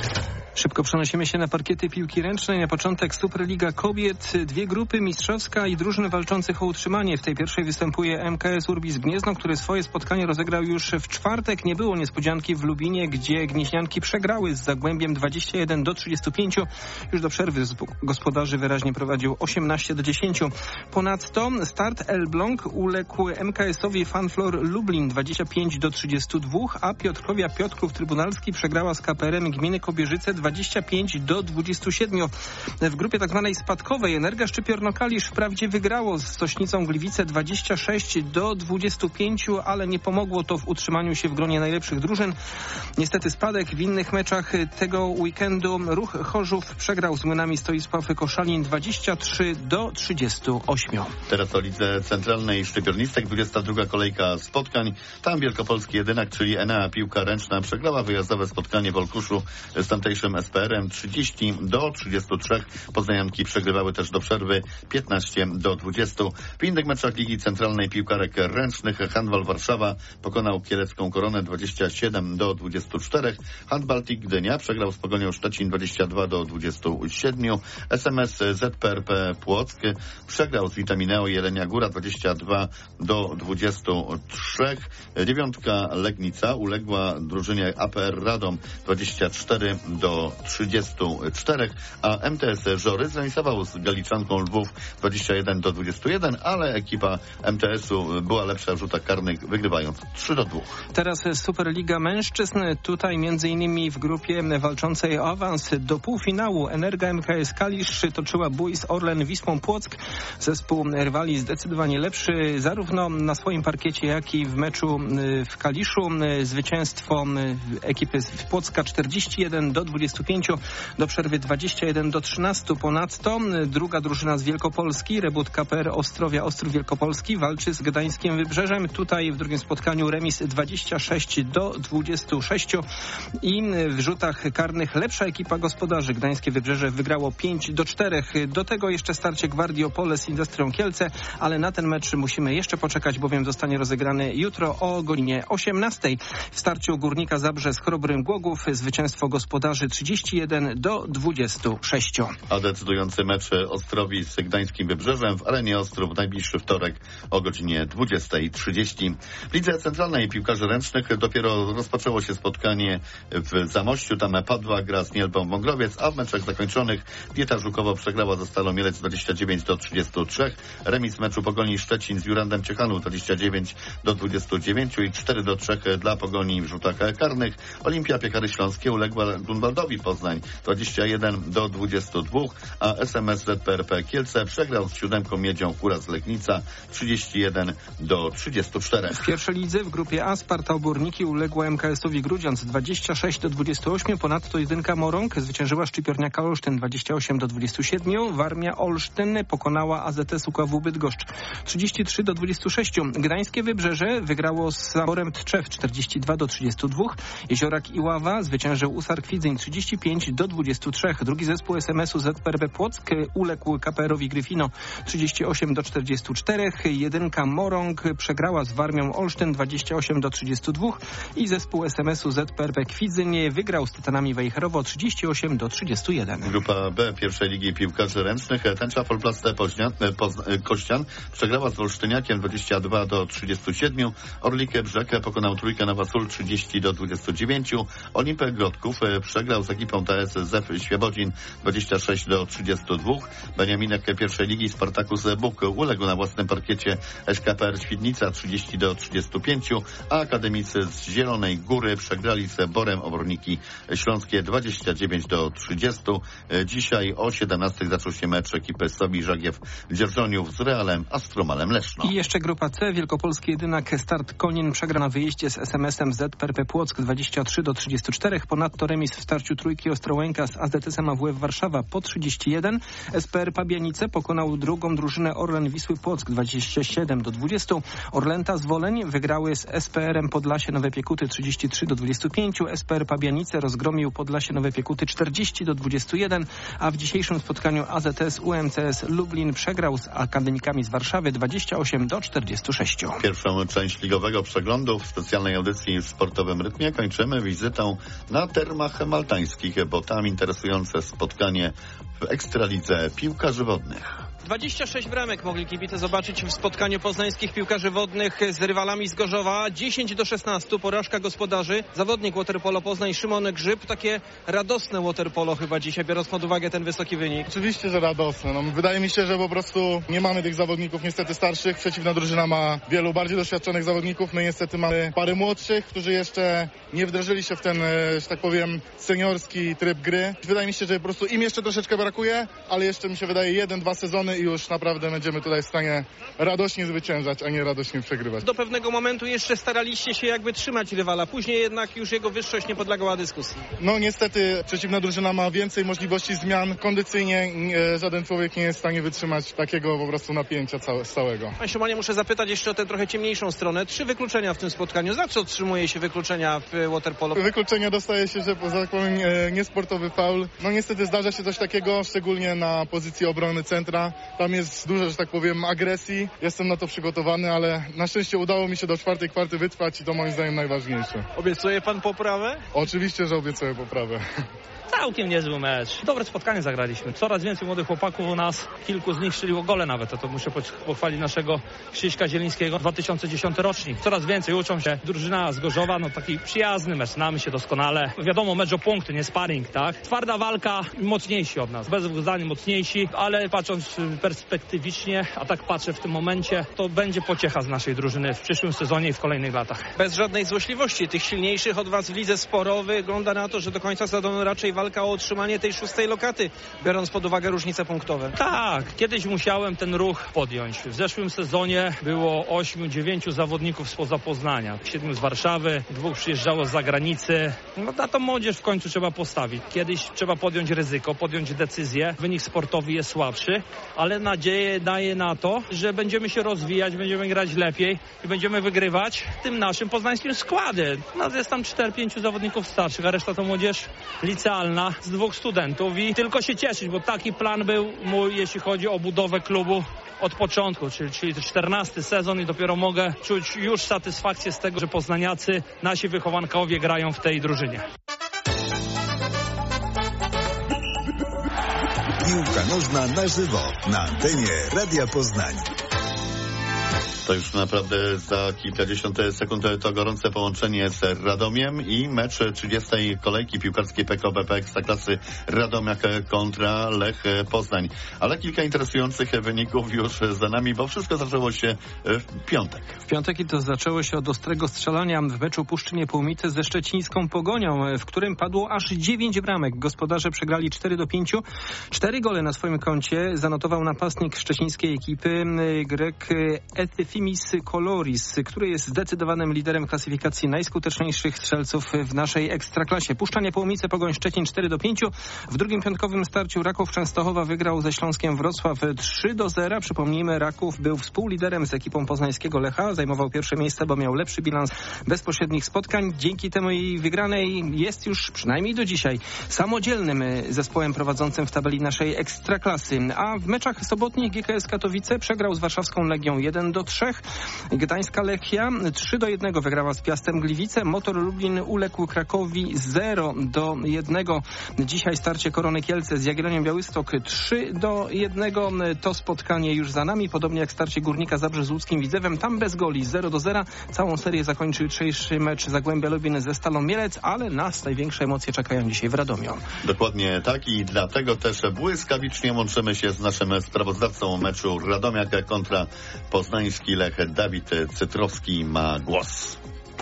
B: Szybko przenosimy się na parkiety piłki ręcznej. Na początek Superliga Kobiet. Dwie grupy, mistrzowska i drużyny walczących o utrzymanie. W tej pierwszej występuje M K S Urbis Gniezno, który swoje spotkanie rozegrał już w czwartek. Nie było niespodzianki w Lubinie, gdzie gnieźnianki przegrały z Zagłębiem dwadzieścia jeden do trzydziestu pięciu. Już do przerwy gospodarzy wyraźnie prowadził osiemnaście do dziesięciu. Ponadto Start Elbląg uległ M K S-owi Fanflor Lublin dwadzieścia pięć do trzydziestu dwóch, a Piotrkowia Piotrków Trybunalski przegrała z K P R-em Gminy Kobierzyce dwadzieścia pięć do dwudziestu siedmiu. W grupie tak zwanej spadkowej Energa Szczypiorno-Kalisz wprawdzie wygrało z Sośnicą Gliwice dwadzieścia sześć do dwudziestu pięciu, ale nie pomogło to w utrzymaniu się w gronie najlepszych drużyn. Niestety spadek w innych meczach tego weekendu. Ruch Chorzów przegrał z Młynami Stoisław Koszalin dwadzieścia trzy do trzydziestu ośmiu.
A: Teraz o lidze centralnej szczypiornistek, dwudziesta druga kolejka spotkań. Tam wielkopolski jedynak, czyli Enea Piłka Ręczna, przegrała wyjazdowe spotkanie w Olkuszu z tamtejszym S P R-em trzydzieści do trzydziestu trzech. Poznanianki przegrywały też do przerwy piętnaście do dwudziestu. W innych meczach Ligi Centralnej Piłkarek Ręcznych Handbal Warszawa pokonał Kielecką Koronę dwadzieścia siedem do dwudziestu czterech. Handbaltik Gdynia przegrał z Pogonią Szczecin dwadzieścia dwa do dwudziestu siedmiu. S M S Z P R P Płock przegrał z Vitamineo Jelenia Góra dwadzieścia dwa do dwudziestu trzech. Dziewiątka Legnica uległa drużynie A P R Radom dwadzieścia cztery do trzydziestu czterech, a M T S Żory zremisował z Galiczanką Lwów dwadzieścia jeden do dwudziestu jeden, ale ekipa M T S-u była lepsza w rzutach karnych, wygrywając trzy do dwóch.
B: Teraz Superliga Mężczyzn. Tutaj między innymi w grupie walczącej o awans do półfinału Energa M K S Kalisz toczyła bój z Orlen Wisłą Płock. Zespół rywali zdecydowanie lepszy zarówno na swoim parkiecie, jak i w meczu w Kaliszu. Zwycięstwo ekipy z Płocka czterdzieści jeden do dwudziestu pięciu, do przerwy dwadzieścia jeden do trzynastu. Ponadto druga drużyna z Wielkopolski, Rebut K P R Ostrowia Ostrów Wielkopolski, walczy z Gdańskim Wybrzeżem. Tutaj w drugim spotkaniu remis dwadzieścia sześć do dwudziestu sześciu i w rzutach karnych lepsza ekipa gospodarzy. Gdańskie Wybrzeże wygrało pięć do czterech. Do tego jeszcze starcie Gwardii Opole z Industrią Kielce, ale na ten mecz musimy jeszcze poczekać, bowiem zostanie rozegrany jutro o godzinie osiemnastej. W starciu Górnika Zabrze z Chrobrym Głogów zwycięstwo gospodarzy trzydzieści jeden do dwudziestu sześciu.
A: A decydujący mecz Ostrowi z Gdańskim Wybrzeżem w Arenie Ostrów najbliższy wtorek o godzinie dwudziestej trzydzieści. W Lidze Centralnej Piłkarzy Ręcznych dopiero rozpoczęło się spotkanie w Zamościu. Tam padła gra z Nielbą Wągrowiec, a w meczach zakończonych Dieta Żukowo przegrała ze Stalą Mielec dwadzieścia dziewięć do trzydziestu trzech. Remis meczu Pogoni Szczecin z Jurandem Ciechanów dwadzieścia dziewięć do dwudziestu dziewięciu i cztery do trzech dla Pogoni w rzutach karnych. Olimpia Piekary Śląskie uległa Grunwaldowi Poznań dwadzieścia jeden do dwudziestu dwóch, a S M S Z P R P Kielce przegrał z Siódemką Miedzią Kuras Legnica trzydzieści jeden do trzydziestu czterech.
B: W pierwszej lidze w grupie A Sparta Oborniki uległa M K S-owi Grudziądz dwadzieścia sześć do dwudziestu ośmiu. Ponadto jedynka Morąg zwyciężyła Szczypiorniaka Olsztyn dwadzieścia osiem do dwudziestu siedmiu. Warmia Olsztyn pokonała A Z S U K W Bydgoszcz trzydzieści trzy do dwudziestu sześciu. Gdańskie Wybrzeże wygrało z Zaborem Tczew czterdzieści dwa do trzydziestu dwóch. Jeziorak Iława zwyciężył Usar Kwidzyń trzydzieści trzydzieści pięć do dwudziestu trzech. Drugi zespół S M S-u Z P R B Płock uległ K P R-owi Gryfino trzydzieści osiem do czterdziestu czterech. Jedynka Morąg przegrała z Warmią Olsztyn dwadzieścia osiem do trzydziestu dwóch i zespół S M S-u Z P R B Kwidzyń wygrał z Tytanami Wejherowo trzydzieści osiem do trzydziestu jeden.
A: Grupa B pierwszej ligi piłkarzy ręcznych Tęcza Folplast Poznań, Kościan przegrała z Wolsztyniakiem dwadzieścia dwa do trzydziestu siedmiu. Orlikę Brzeg pokonał Trójkę Nowa Sól trzydzieści do dwudziestu dziewięciu. Olimpek Grodków przegrał z ekipą T S Zew Świebodzin dwadzieścia sześć do trzydziestu dwóch. Beniaminek pierwszej ligi Spartakus Buk uległ na własnym parkiecie S K P R Świdnica trzydzieści do trzydziestu pięciu, a akademicy z Zielonej Góry przegrali z Borem Oborniki Śląskie dwadzieścia dziewięć do trzydziestu. Dzisiaj o siedemnastej zaczął się mecz ekipy Sobi Żagiew Dzierżoniów z Realem Astromalem Leszno.
B: I jeszcze grupa C. Wielkopolski Jedynak Start Konin przegra na wyjeździe z S M S-em Z P R P Płock dwadzieścia trzy do trzydziestu czterech. Ponadto remis w starciu Trójki Ostrołęka z A Z T S-em A W F Warszawa po trzydzieści jeden. S P R Pabianice pokonał drugą drużynę Orlen Wisły Płock dwadzieścia siedem do dwudziestu. Orlęta z Woleń wygrały z S P R-em Podlasie Nowe Piekuty trzydzieści trzy do dwudziestu pięciu. S P R Pabianice rozgromił Podlasie Nowe Piekuty czterdzieści do dwudziestu jeden, a w dzisiejszym spotkaniu A Z S U M C S Lublin przegrał z akademikami z Warszawy dwadzieścia osiem do czterdziestu sześciu.
A: Pierwszą część ligowego przeglądu w specjalnej audycji w Sportowym Rytmie kończymy wizytą na Termach Maltańskich, bo tam interesujące spotkanie w Ekstralidze piłkarzy wodnych.
B: dwadzieścia sześć bramek mogli kibice zobaczyć w spotkaniu poznańskich piłkarzy wodnych z rywalami z Gorzowa. dziesięć do szesnastu, porażka gospodarzy. Zawodnik waterpolo Poznań Szymon Grzyb. Takie radosne waterpolo chyba dzisiaj, biorąc pod uwagę ten wysoki wynik.
J: Oczywiście, że radosne. No, wydaje mi się, że po prostu nie mamy tych zawodników niestety starszych. Przeciwna drużyna ma wielu bardziej doświadczonych zawodników. My niestety mamy parę młodszych, którzy jeszcze nie wdrożyli się w ten, że tak powiem, seniorski tryb gry. Wydaje mi się, że po prostu im jeszcze troszeczkę brakuje, ale jeszcze mi się wydaje jeden, dwa sezony i już naprawdę będziemy tutaj w stanie radośnie zwyciężać, a nie radośnie przegrywać.
B: Do pewnego momentu jeszcze staraliście się jakby trzymać rywala, później jednak już jego wyższość nie podlegała dyskusji.
J: No niestety przeciwna drużyna ma więcej możliwości zmian. Kondycyjnie żaden człowiek nie jest w stanie wytrzymać takiego po prostu napięcia całe, całego.
B: Panie Szymonie, muszę zapytać jeszcze o tę trochę ciemniejszą stronę. Trzy wykluczenia w tym spotkaniu. Za co otrzymuje się wykluczenia w waterpolo?
J: Wykluczenia dostaje się, że za tak powiem niesportowy faul. No niestety zdarza się coś takiego, szczególnie na pozycji obrony centra. Tam jest dużo, że tak powiem, agresji. Jestem na to przygotowany, ale na szczęście udało mi się do czwartej kwarty wytrwać i to moim zdaniem najważniejsze.
B: Obiecuje pan poprawę?
J: Oczywiście, że obiecuję poprawę.
K: Całkiem niezły mecz. Dobre spotkanie zagraliśmy. Coraz więcej młodych chłopaków u nas. Kilku z nich strzeliło gole nawet. To, to muszę pochwalić naszego Krzyśka Zielińskiego. dwa tysiące dziesiąty rocznik. Coraz więcej uczą się. Drużyna z Gorzowa, no taki przyjazny mecz. Znamy się doskonale. Wiadomo, mecz o punkty, nie sparring, tak? Twarda walka, mocniejsi od nas. Bez dwóch zdań mocniejsi, ale patrząc perspektywicznie, a tak patrzę w tym momencie, to będzie pociecha z naszej drużyny w przyszłym sezonie i w kolejnych latach.
B: Bez żadnej złośliwości. Tych silniejszych od was w lidze sporo. Wygląda na to, że do końca sezonu raczej walka o otrzymanie tej szóstej lokaty, biorąc pod uwagę różnice punktowe.
K: Tak, kiedyś musiałem ten ruch podjąć. W zeszłym sezonie było ośmiu, dziewięciu zawodników spoza Poznania. Siedmiu z Warszawy, dwóch przyjeżdżało z zagranicy. No na tą młodzież w końcu trzeba postawić. Kiedyś trzeba podjąć ryzyko, podjąć decyzję. Wynik sportowy jest słabszy, ale nadzieję daje na to, że będziemy się rozwijać, będziemy grać lepiej i będziemy wygrywać tym naszym poznańskim składem. Nas jest tam czteru, pięciu zawodników starszych, a reszta to młodzież licealna z dwóch studentów i tylko się cieszyć, bo taki plan był mój, jeśli chodzi o budowę klubu od początku, czyli, czyli czternasty sezon i dopiero mogę czuć już satysfakcję z tego, że poznaniacy, nasi wychowankowie grają w tej drużynie.
E: Piłka nożna na żywo na antenie Radia Poznań.
A: To już naprawdę za kilkadziesiąt sekund to gorące połączenie z Radomiem i mecz trzydziestej kolejki piłkarskiej P K O B P Ekstraklasy Radomiak kontra Lech Poznań. Ale kilka interesujących wyników już za nami, bo wszystko zaczęło się w piątek.
B: W piątek i to zaczęło się od ostrego strzelania w meczu Puszczy Niepołumice ze szczecińską Pogonią, w którym padło aż dziewięć bramek. Gospodarze przegrali cztery do pięciu. Cztery gole na swoim koncie zanotował napastnik szczecińskiej ekipy Grek Etyfi Maximis Coloris, który jest zdecydowanym liderem klasyfikacji najskuteczniejszych strzelców w naszej ekstraklasie. Puszczanie Połomice Pogoń Szczecin cztery do pięciu. W drugim piątkowym starciu Raków Częstochowa wygrał ze Śląskiem Wrocław trzy do zera. Przypomnijmy, Raków był współliderem z ekipą poznańskiego Lecha. Zajmował pierwsze miejsce, bo miał lepszy bilans bezpośrednich spotkań. Dzięki temu jej wygranej jest już przynajmniej do dzisiaj samodzielnym zespołem prowadzącym w tabeli naszej ekstraklasy. A w meczach sobotnich G K S Katowice przegrał z warszawską Legią jeden do trzech. Gdańska Lechia trzy do jednego wygrała z Piastem Gliwice. Motor Lublin uległ Krakowi zero do jednego. Dzisiaj starcie Korony Kielce z Jagiellonią Białystok trzy do jednego. To spotkanie już za nami, podobnie jak starcie Górnika Zabrze z łódzkim Widzewem. Tam bez goli zero do zera. Całą serię zakończy jutrzejszy mecz Zagłębia Lubin ze Stalą Mielec, ale nas największe emocje czekają dzisiaj w Radomiu.
A: Dokładnie tak i dlatego też błyskawicznie łączymy się z naszym sprawozdawcą meczu Radomiak kontra poznański Lech. Dawid Cytrowski ma głos.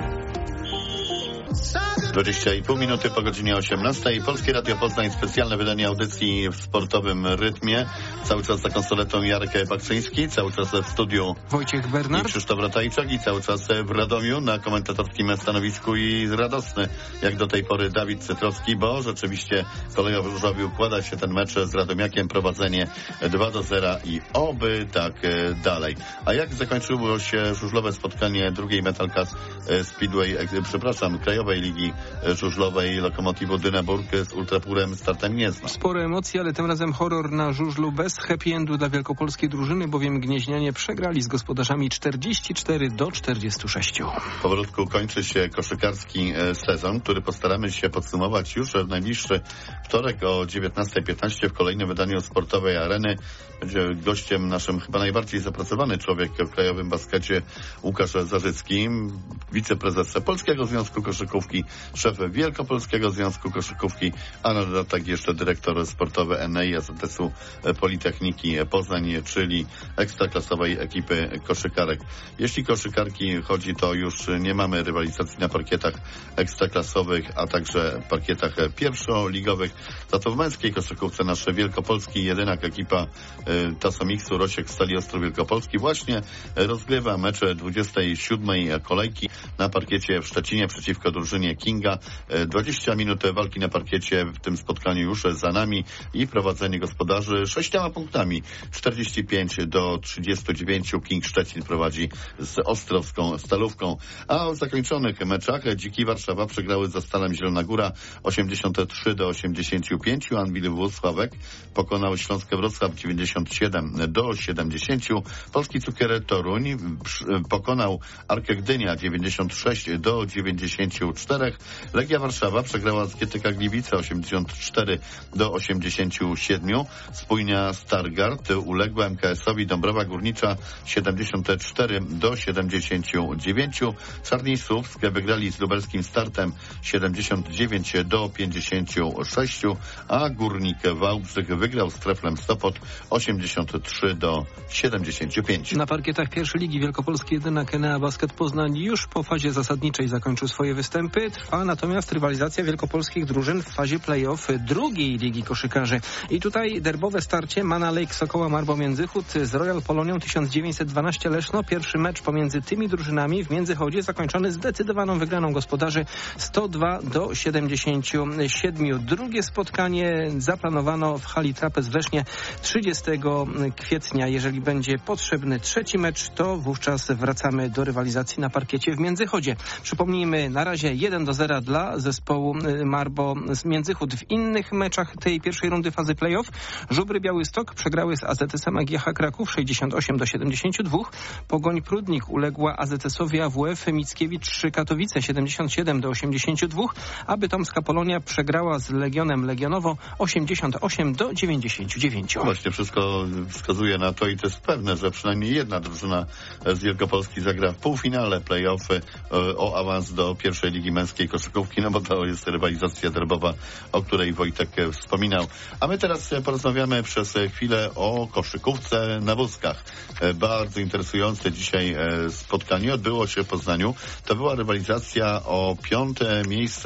A: dwadzieścia i pół minuty po godzinie osiemnastej. Polskie Radio Poznań, specjalne wydanie audycji w sportowym rytmie. Cały czas za konsoletą Jarek Bakrzyński, cały czas w studiu
B: Wojciech Bernard
A: i Krzysztof Ratajczak i cały czas w Radomiu na komentatorskim stanowisku i radosny jak do tej pory Dawid Cytrowski, bo rzeczywiście kolejowo-różowi układa się ten mecz z Radomiakiem, prowadzenie dwa do zera i oby tak dalej. A jak zakończyło się żużlowe spotkanie drugiej Metal Cup Speedway, przepraszam, Krajowej Ligi Żużlowej Lokomotivu Dyneburg z Ultrapurem startem nie zna.
B: Sporo emocji, ale tym razem horror na żużlu bez happy endu dla wielkopolskiej drużyny, bowiem gnieźnianie przegrali z gospodarzami czterdzieści cztery do czterdziestu sześciu.
A: Powolutku kończy się koszykarski sezon, który postaramy się podsumować już w najbliższy wtorek o dziewiętnasta piętnaście w kolejnym wydaniu Sportowej Areny. Będzie gościem naszym chyba najbardziej zapracowany człowiek w krajowym baskecie Łukasz Zarzycki, wiceprezes Polskiego Związku Koszykówki, szef Wielkopolskiego Związku Koszykówki, a na dodatek jeszcze dyrektor sportowy N A I A Z S U Politechniki Poznań, czyli ekstraklasowej ekipy koszykarek. Jeśli koszykarki chodzi, to już nie mamy rywalizacji na parkietach ekstraklasowych, a także parkietach pierwszoligowych. Za to w męskiej koszykówce nasz wielkopolski jedynak ekipa Tasomiksu Rosiek Stali Ostrów Wielkopolski właśnie rozgrywa mecze dwudziestej siódmej kolejki na parkiecie w Szczecinie przeciwko drużynie Kinga. dwadzieścia minut walki na parkiecie w tym spotkaniu już za nami i prowadzenie gospodarzy sześcioma punktami. czterdzieści pięć do trzydziestu dziewięciu King Szczecin prowadzi z ostrowską Stalówką. A w zakończonych meczach Dziki Warszawa przegrały ze Stalem Zielona Góra osiemdziesiąt trzy do osiemdziesięciu pięciu. Anwil Włocławek pokonał Śląskę Wrocław dziewięćdziesiąt siedem do siedemdziesięciu. Polski Cukier Toruń pokonał Arkę Gdynia dziewięćdziesiąt sześć do dziewięćdziesięciu czterech. Legia Warszawa przegrała z G T K Gliwice osiemdziesiąt cztery do osiemdziesięciu siedmiu. Spójnia Stargard uległa M K S-owi Dąbrowa Górnicza siedemdziesiąt cztery do siedemdziesięciu dziewięciu. Czarni Słupsk wygrali z lubelskim Startem siedemdziesiąt dziewięć do pięćdziesięciu sześciu, a Górnik Wałbrzych wygrał z Treflem Sopot osiemdziesiąt trzy do siedemdziesięciu pięciu.
B: Na parkietach pierwszej ligi wielkopolskiej jedynak Enea Basket Poznań już po fazie zasadniczej zakończył swoje występy. Trwa natomiast rywalizacja wielkopolskich drużyn w fazie play-off drugiej ligi koszykarzy. I tutaj derbowe starcie Mana Lake Sokoła Marbo Międzychód z Royal Polonią tysiąc dziewięćset dwanaście Leszno. Pierwszy mecz pomiędzy tymi drużynami w Międzychodzie zakończony zdecydowaną wygraną gospodarzy sto dwa do siedemdziesięciu siedmiu. Drugie spotkanie zaplanowano w hali Trapez w Lesznie trzydziestego kwietnia. Jeżeli będzie potrzebny trzeci mecz, to wówczas wracamy do rywalizacji na parkiecie w Międzychodzie. Przypomnijmy, na razie jeden do zera dla zespołu Marbo z Międzychód. W innych meczach tej pierwszej rundy fazy play-off Żubry Białystok przegrały z A Z S-em A G H Kraków sześćdziesiąt osiem do siedemdziesięciu dwóch. Pogoń Prudnik uległa A Z S-owi A W F Mickiewicz Katowice siedemdziesiąt siedem do osiemdziesięciu dwóch, a Bytomska Polonia przegrała z Legionem Legionowo osiemdziesiąt osiem do dziewięćdziesięciu dziewięciu.
A: Właśnie wszystko wskazuje na to i to jest pewne, że przynajmniej jedna drużyna z Wielkopolski zagra w półfinale play-offy o awans do pierwszej ligi męskiej koszykówki, no bo to jest rywalizacja derbowa, o której Wojtek wspominał. A my teraz porozmawiamy przez chwilę o koszykówce na wózkach. Bardzo interesujące dzisiaj spotkanie odbyło się w Poznaniu. To była rywalizacja o piąte miejsce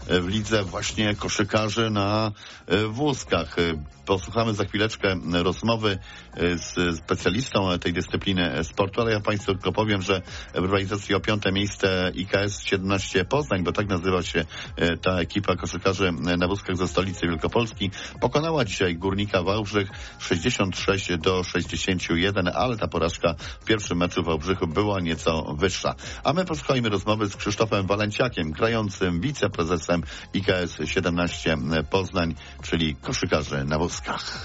A: w lidze właśnie koszykarzy na wózkach. Posłuchamy za chwileczkę rozmowy z specjalistą tej dyscypliny sportu, ale ja Państwu tylko powiem, że w rywalizacji o piąte miejsce I K S siedemnaście Poznań, bo tak nazywa się ta ekipa koszykarzy na wózkach ze stolicy Wielkopolski, pokonała dzisiaj Górnika Wałbrzych sześćdziesiąt sześć do sześćdziesięciu jeden, ale ta porażka w pierwszym meczu w Wałbrzychu była nieco wyższa. A my posłuchajmy rozmowy z Krzysztofem Walenciakiem, grającym wiceprezesem I K S siedemnaście Poznań, czyli koszykarzy na wózkach.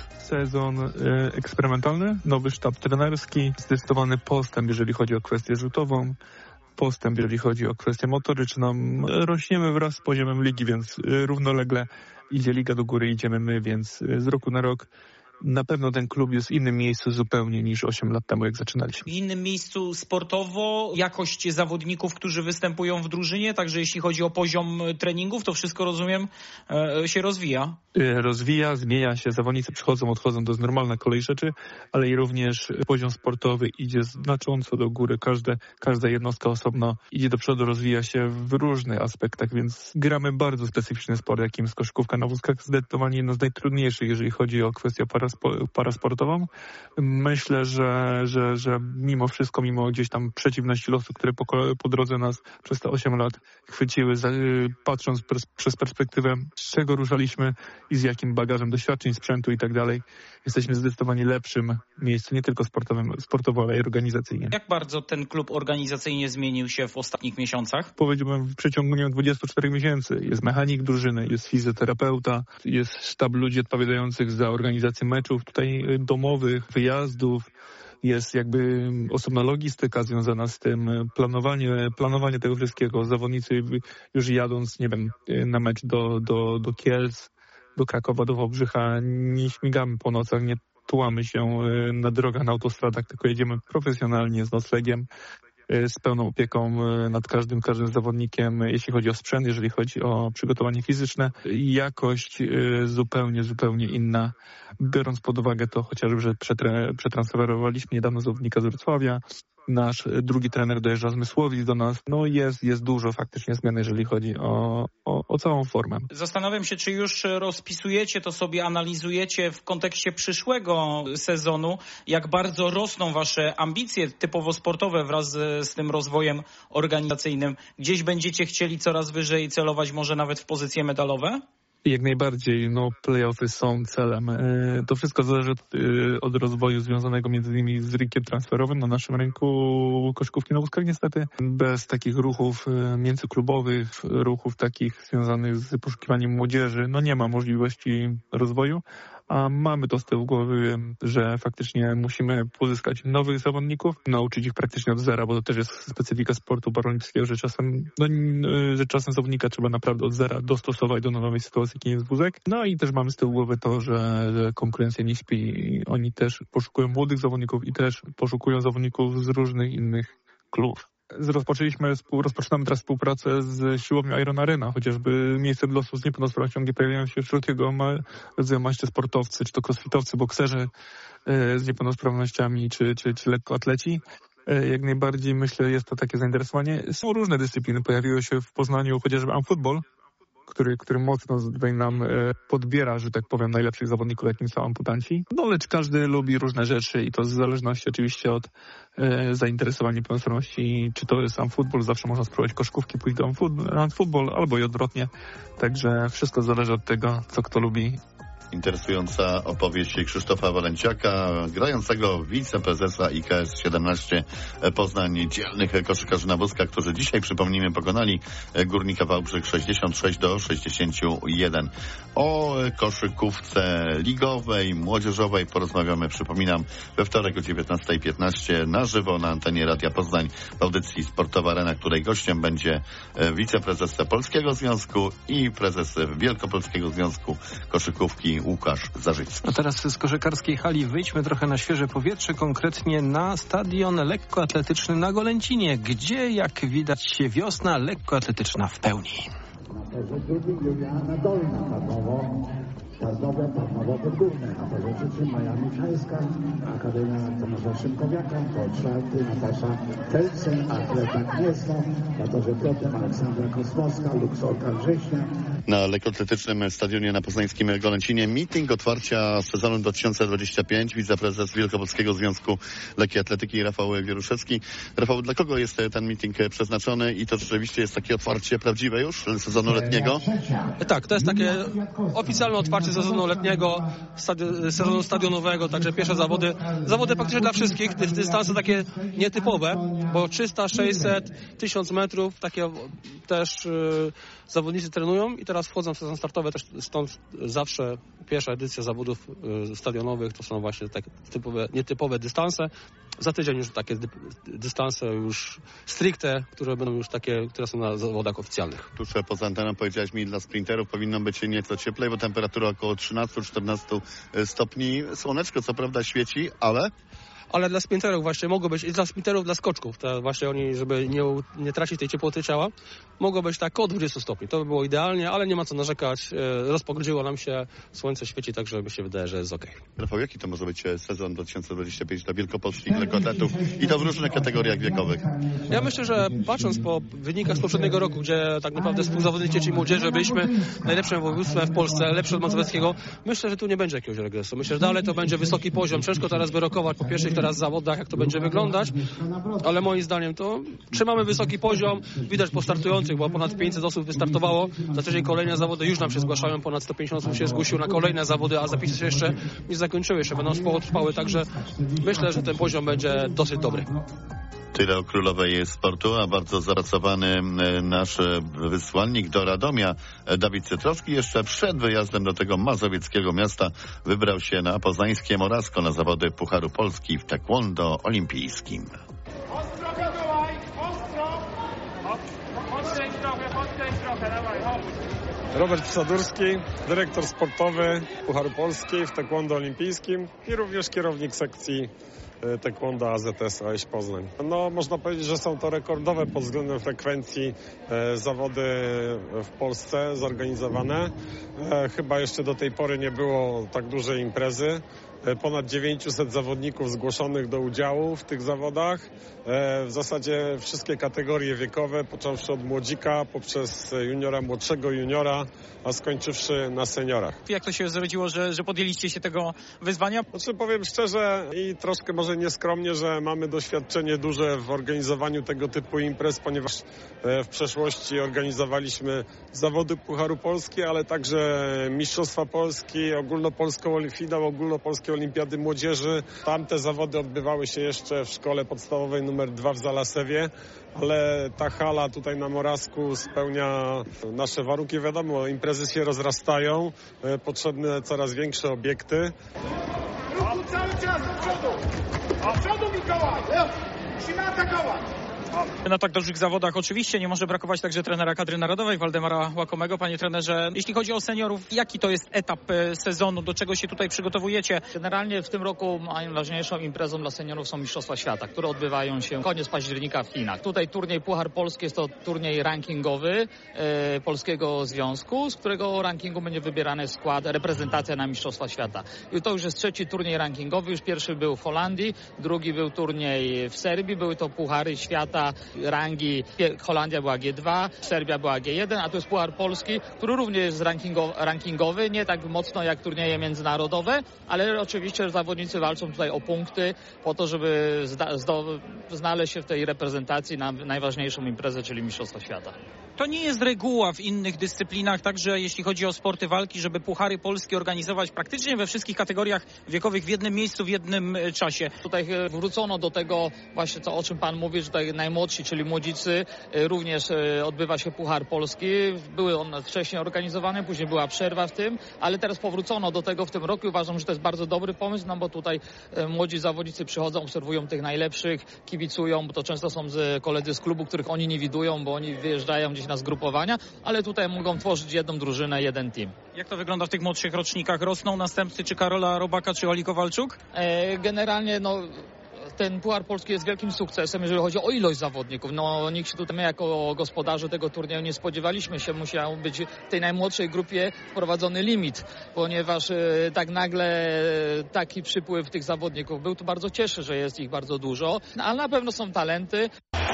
L: Sezon e, eksperymentalny, nowy sztab trenerski, zdecydowany postęp, jeżeli chodzi o kwestię rzutową, postęp, jeżeli chodzi o kwestię motoryczną. Rośniemy wraz z poziomem ligi, więc e, równolegle idzie liga do góry, idziemy my, więc e, z roku na rok na pewno ten klub jest w innym miejscu zupełnie niż osiem lat temu, jak zaczynaliśmy.
M: W innym miejscu sportowo, jakość zawodników, którzy występują w drużynie, także jeśli chodzi o poziom treningów, to wszystko, rozumiem, się rozwija?
L: Rozwija, zmienia się, zawodnicy przychodzą, odchodzą, to jest normalna kolej rzeczy, ale i również poziom sportowy idzie znacząco do góry. Każde, każda jednostka osobno idzie do przodu, rozwija się w różnych aspektach, więc gramy bardzo specyficzny sport, jakim jest koszykówka na wózkach, zdecydowanie jedno z najtrudniejszych, jeżeli chodzi o kwestię paraspo- parasportową. Myślę, że, że, że mimo wszystko, mimo gdzieś tam przeciwności losu, które po, po drodze nas przez te osiem lat chwyciły, za, patrząc pers- przez perspektywę, z czego ruszaliśmy i z jakim bagażem doświadczeń, sprzętu i tak dalej, jesteśmy zdecydowanie lepszym miejscu, nie tylko sportowym, sportowo, ale i organizacyjnie.
M: Jak bardzo ten klub organizacyjnie zmienił się w ostatnich miesiącach?
L: Powiedziałbym w przeciągu nie wiem, dwudziestu czterech miesięcy. Jest mechanik drużyny, jest fizjoterapeuta, jest sztab ludzi odpowiadających za organizację meczów tutaj domowych, wyjazdów. Jest jakby osobna logistyka związana z tym, planowanie, planowanie tego wszystkiego. Zawodnicy już jadąc, nie wiem, na mecz do, do, do Kielc, do Krakowa, do Wałbrzycha, nie śmigamy po nocach, nie tułamy się na drogach, na autostradach, tylko jedziemy profesjonalnie z noclegiem, z pełną opieką nad każdym, każdym zawodnikiem, jeśli chodzi o sprzęt, jeżeli chodzi o przygotowanie fizyczne. Jakość zupełnie, zupełnie inna, biorąc pod uwagę to chociażby, że przetre, przetransferowaliśmy niedawno zawodnika z Wrocławia. Nasz drugi trener dojeżdża z Mysłowic do nas. No jest, jest dużo faktycznie zmian, jeżeli chodzi o, o, o całą formę.
M: Zastanawiam się, czy już rozpisujecie to sobie, analizujecie w kontekście przyszłego sezonu, jak bardzo rosną wasze ambicje typowo sportowe wraz z, z tym rozwojem organizacyjnym. Gdzieś będziecie chcieli coraz wyżej celować, może nawet w pozycje medalowe?
L: Jak najbardziej, no play-offy są celem. To wszystko zależy od, od rozwoju związanego między innymi z rynkiem transferowym na naszym rynku koszykówki na wózkach. Niestety bez takich ruchów międzyklubowych, ruchów takich związanych z poszukiwaniem młodzieży, no nie ma możliwości rozwoju. A mamy to z tyłu głowy, że faktycznie musimy pozyskać nowych zawodników, nauczyć ich praktycznie od zera, bo to też jest specyfika sportu paraolimpijskiego, że czasem, no, że czasem zawodnika trzeba naprawdę od zera dostosować do nowej sytuacji, jakiej jest wózek. No i też mamy z tyłu głowy to, że, że konkurencja nie śpi. Oni też poszukują młodych zawodników i też poszukują zawodników z różnych innych klubów. Rozpoczęliśmy, rozpoczynamy teraz współpracę z siłownią Iron Arena, chociażby miejsce dla osób z niepełnosprawnością, gdzie pojawiają się wśród jego maście sportowcy, czy to crossfitowcy, bokserzy z niepełnosprawnościami, czy, czy, czy lekkoatleci. Jak najbardziej myślę, jest to takie zainteresowanie. Są różne dyscypliny, pojawiły się w Poznaniu chociażby amfootball, który, który mocno tutaj nam podbiera, że tak powiem, najlepszych zawodników, jakim są amputanci. No lecz każdy lubi różne rzeczy i to w zależności oczywiście od e, zainteresowania niepełnosprawności, czy to jest amfutbol, zawsze można spróbować koszykówki, pójść do amfutbol, albo i odwrotnie. Także wszystko zależy od tego, co kto lubi.
A: Interesująca opowieść Krzysztofa Walenciaka, grającego wiceprezesa I K S siedemnaście Poznań, dzielnych koszykarzy na wózkach, którzy dzisiaj, przypomnijmy, pokonali Górnika Wałbrzych sześćdziesiąt sześć do sześćdziesięciu jeden. O koszykówce ligowej, młodzieżowej porozmawiamy, przypominam, we wtorek o dziewiętnasta piętnaście na żywo na antenie Radia Poznań w audycji Sportowa Arena, której gościem będzie wiceprezes Polskiego Związku i prezes Wielkopolskiego Związku Koszykówki Łukasz Zarzycki.
B: A teraz z koszykarskiej hali wyjdźmy trochę na świeże powietrze, konkretnie na stadion lekkoatletyczny na Golęcinie, gdzie, jak widać, wiosna lekkoatletyczna w pełni.
N: Tarnowo, Tarnowo Podgórne, na torze trzecim Maja Michalska, Akademia Tomasza Szymkowiaka, tor czwarty Natasza Felcen, Atleta Gniezno, na torze piątym Aleksandra Kosmowska, Luksorka Września.
A: Na lekkoatletycznym stadionie na poznańskim Golęcinie meeting otwarcia sezonu dwa tysiące dwudziestego piątego. Wiceprezes Wielkopolskiego Związku Lekkiej Atletyki Rafał Wieruszewski. Rafał, dla kogo jest ten meeting przeznaczony i to rzeczywiście jest takie otwarcie prawdziwe już sezonu letniego?
O: Tak, to jest takie oficjalne otwarcie sezonu letniego, stadi- sezonu stadionowego, także pierwsze zawody. Zawody praktycznie dla wszystkich, dy- dystanse takie nietypowe, bo trzysta, sześćset, tysiąc metrów, takie też y, zawodnicy trenują i teraz wchodzą w sezon startowy, też stąd zawsze pierwsza edycja zawodów y, stadionowych to są właśnie takie typowe, nietypowe dystanse. Za tydzień już takie dy, dystanse już stricte, które będą już takie, które są na zawodach oficjalnych.
A: Tuż poza anteną powiedziałeś mi, dla sprinterów powinno być nieco cieplej, bo temperatura około trzynaście czternaście stopni. Słoneczko co prawda świeci, ale...
O: Ale dla sprinterów właśnie mogło być, i dla sprinterów, dla skoczków, to właśnie oni, żeby nie, nie tracić tej ciepłoty ciała, mogło być tak około dwadzieścia stopni. To by było idealnie, ale nie ma co narzekać. Rozpogodziło nam się, słońce świeci, także mi się wydaje, że jest okej.
A: Rafał, jaki to może być sezon dwa tysiące dwudziesty piąty dla wielkopolskich lekkoatletów i to w różnych kategoriach wiekowych?
O: Ja myślę, że patrząc po wynikach z poprzedniego roku, gdzie tak naprawdę współzawodnicy dzieci i młodzieży byliśmy najlepszym województwem w Polsce, lepszy od mazowieckiego, myślę, że tu nie będzie jakiegoś regresu. Myślę, że dalej to będzie wysoki poziom. Ciężko teraz wyrokować po pierwszych teraz zawodach, jak to będzie wyglądać, ale moim zdaniem to trzymamy wysoki poziom. Widać po startujących, bo ponad pięćset osób wystartowało. Za tydzień kolejne zawody już nam się zgłaszają. Ponad sto pięćdziesiąt osób się zgłosiło na kolejne zawody, a zapisy się jeszcze nie zakończyły, jeszcze będą trwały, także myślę, że ten poziom będzie dosyć dobry.
A: Tyle o królowej sportu, a bardzo zapracowany nasz wysłannik do Radomia, Dawid Cytrowski, jeszcze przed wyjazdem do tego mazowieckiego miasta wybrał się na poznańskie Morasko na zawody Pucharu Polski w taekwondo olimpijskim.
P: Ostro, Mikołaj, ostro! Podkręć trochę, podkręć trochę, dawaj, hop!
Q: Robert Sadurski, dyrektor sportowy Pucharu Polski w taekwondo olimpijskim i również kierownik sekcji taekwondo A Z S A Ś Poznań. No, można powiedzieć, że są to rekordowe pod względem frekwencji e, zawody w Polsce zorganizowane. E, chyba jeszcze do tej pory nie było tak dużej imprezy. E, ponad dziewięćset zawodników zgłoszonych do udziału w tych zawodach. E, w zasadzie wszystkie kategorie wiekowe, począwszy od młodzika, poprzez juniora, młodszego juniora, a skończywszy na seniorach.
M: Jak to się zrodziło, że, że podjęliście się tego wyzwania?
Q: Znaczy, powiem szczerze i troszkę może nieskromnie, że mamy doświadczenie duże w organizowaniu tego typu imprez, ponieważ w przeszłości organizowaliśmy zawody Pucharu Polski, ale także Mistrzostwa Polski, ogólnopolską finał ogólnopolskiej olimpiady młodzieży. Tamte zawody odbywały się jeszcze w szkole podstawowej numer dwa w Zalasewie, ale ta hala tutaj na Morawsku spełnia nasze warunki. Wiadomo, imprezy się rozrastają, potrzebne coraz większe obiekty.
P: Ruchu cały czas do przodu! Do przodu, Mikołaj! Musimy atakować!
M: Na tak dużych zawodach oczywiście nie może brakować także trenera kadry narodowej Waldemara Łakomego. Panie trenerze, jeśli chodzi o seniorów, jaki to jest etap sezonu, do czego się tutaj przygotowujecie?
R: Generalnie w tym roku najważniejszą imprezą dla seniorów są Mistrzostwa Świata, które odbywają się koniec października w Chinach. Tutaj turniej Puchar Polski jest to turniej rankingowy e, Polskiego Związku, z którego rankingu będzie wybierany skład, reprezentacja na Mistrzostwa Świata. I to już jest trzeci turniej rankingowy, już pierwszy był w Holandii, drugi był turniej w Serbii, były to Puchary Świata rangi, Holandia była G dwa, Serbia była G jeden, a to jest Puchar Polski, który również jest rankingowy, nie tak mocno jak turnieje międzynarodowe, ale oczywiście zawodnicy walczą tutaj o punkty po to, żeby zda, zdo, znaleźć się w tej reprezentacji na najważniejszą imprezę, czyli Mistrzostwa Świata.
M: To nie jest reguła w innych dyscyplinach, także jeśli chodzi o sporty walki, żeby Puchary Polskie organizować praktycznie we wszystkich kategoriach wiekowych w jednym miejscu, w jednym czasie.
R: Tutaj wrócono do tego właśnie, co, o czym pan mówi, że tutaj najmłodsi, czyli młodzicy, również odbywa się Puchar Polski. Były one wcześniej organizowane, później była przerwa w tym, ale teraz powrócono do tego w tym roku. Uważam, że to jest bardzo dobry pomysł, no bo tutaj młodzi zawodnicy przychodzą, obserwują tych najlepszych, kibicują, bo to często są z koledzy z klubu, których oni nie widują, bo oni wyjeżdżają gdzieś na zgrupowania, ale tutaj mogą tworzyć jedną drużynę, jeden team.
M: Jak to wygląda w tych młodszych rocznikach? Rosną następcy czy Karola Robaka, czy Oli Kowalczuk?
R: E, generalnie no ten Puchar Polski jest wielkim sukcesem, jeżeli chodzi o ilość zawodników. No nikt się tutaj, my jako gospodarze tego turnieju nie spodziewaliśmy się, musiał być w tej najmłodszej grupie wprowadzony limit, ponieważ e, tak nagle e, taki przypływ tych zawodników był. To bardzo cieszę, że jest ich bardzo dużo, ale na pewno są talenty.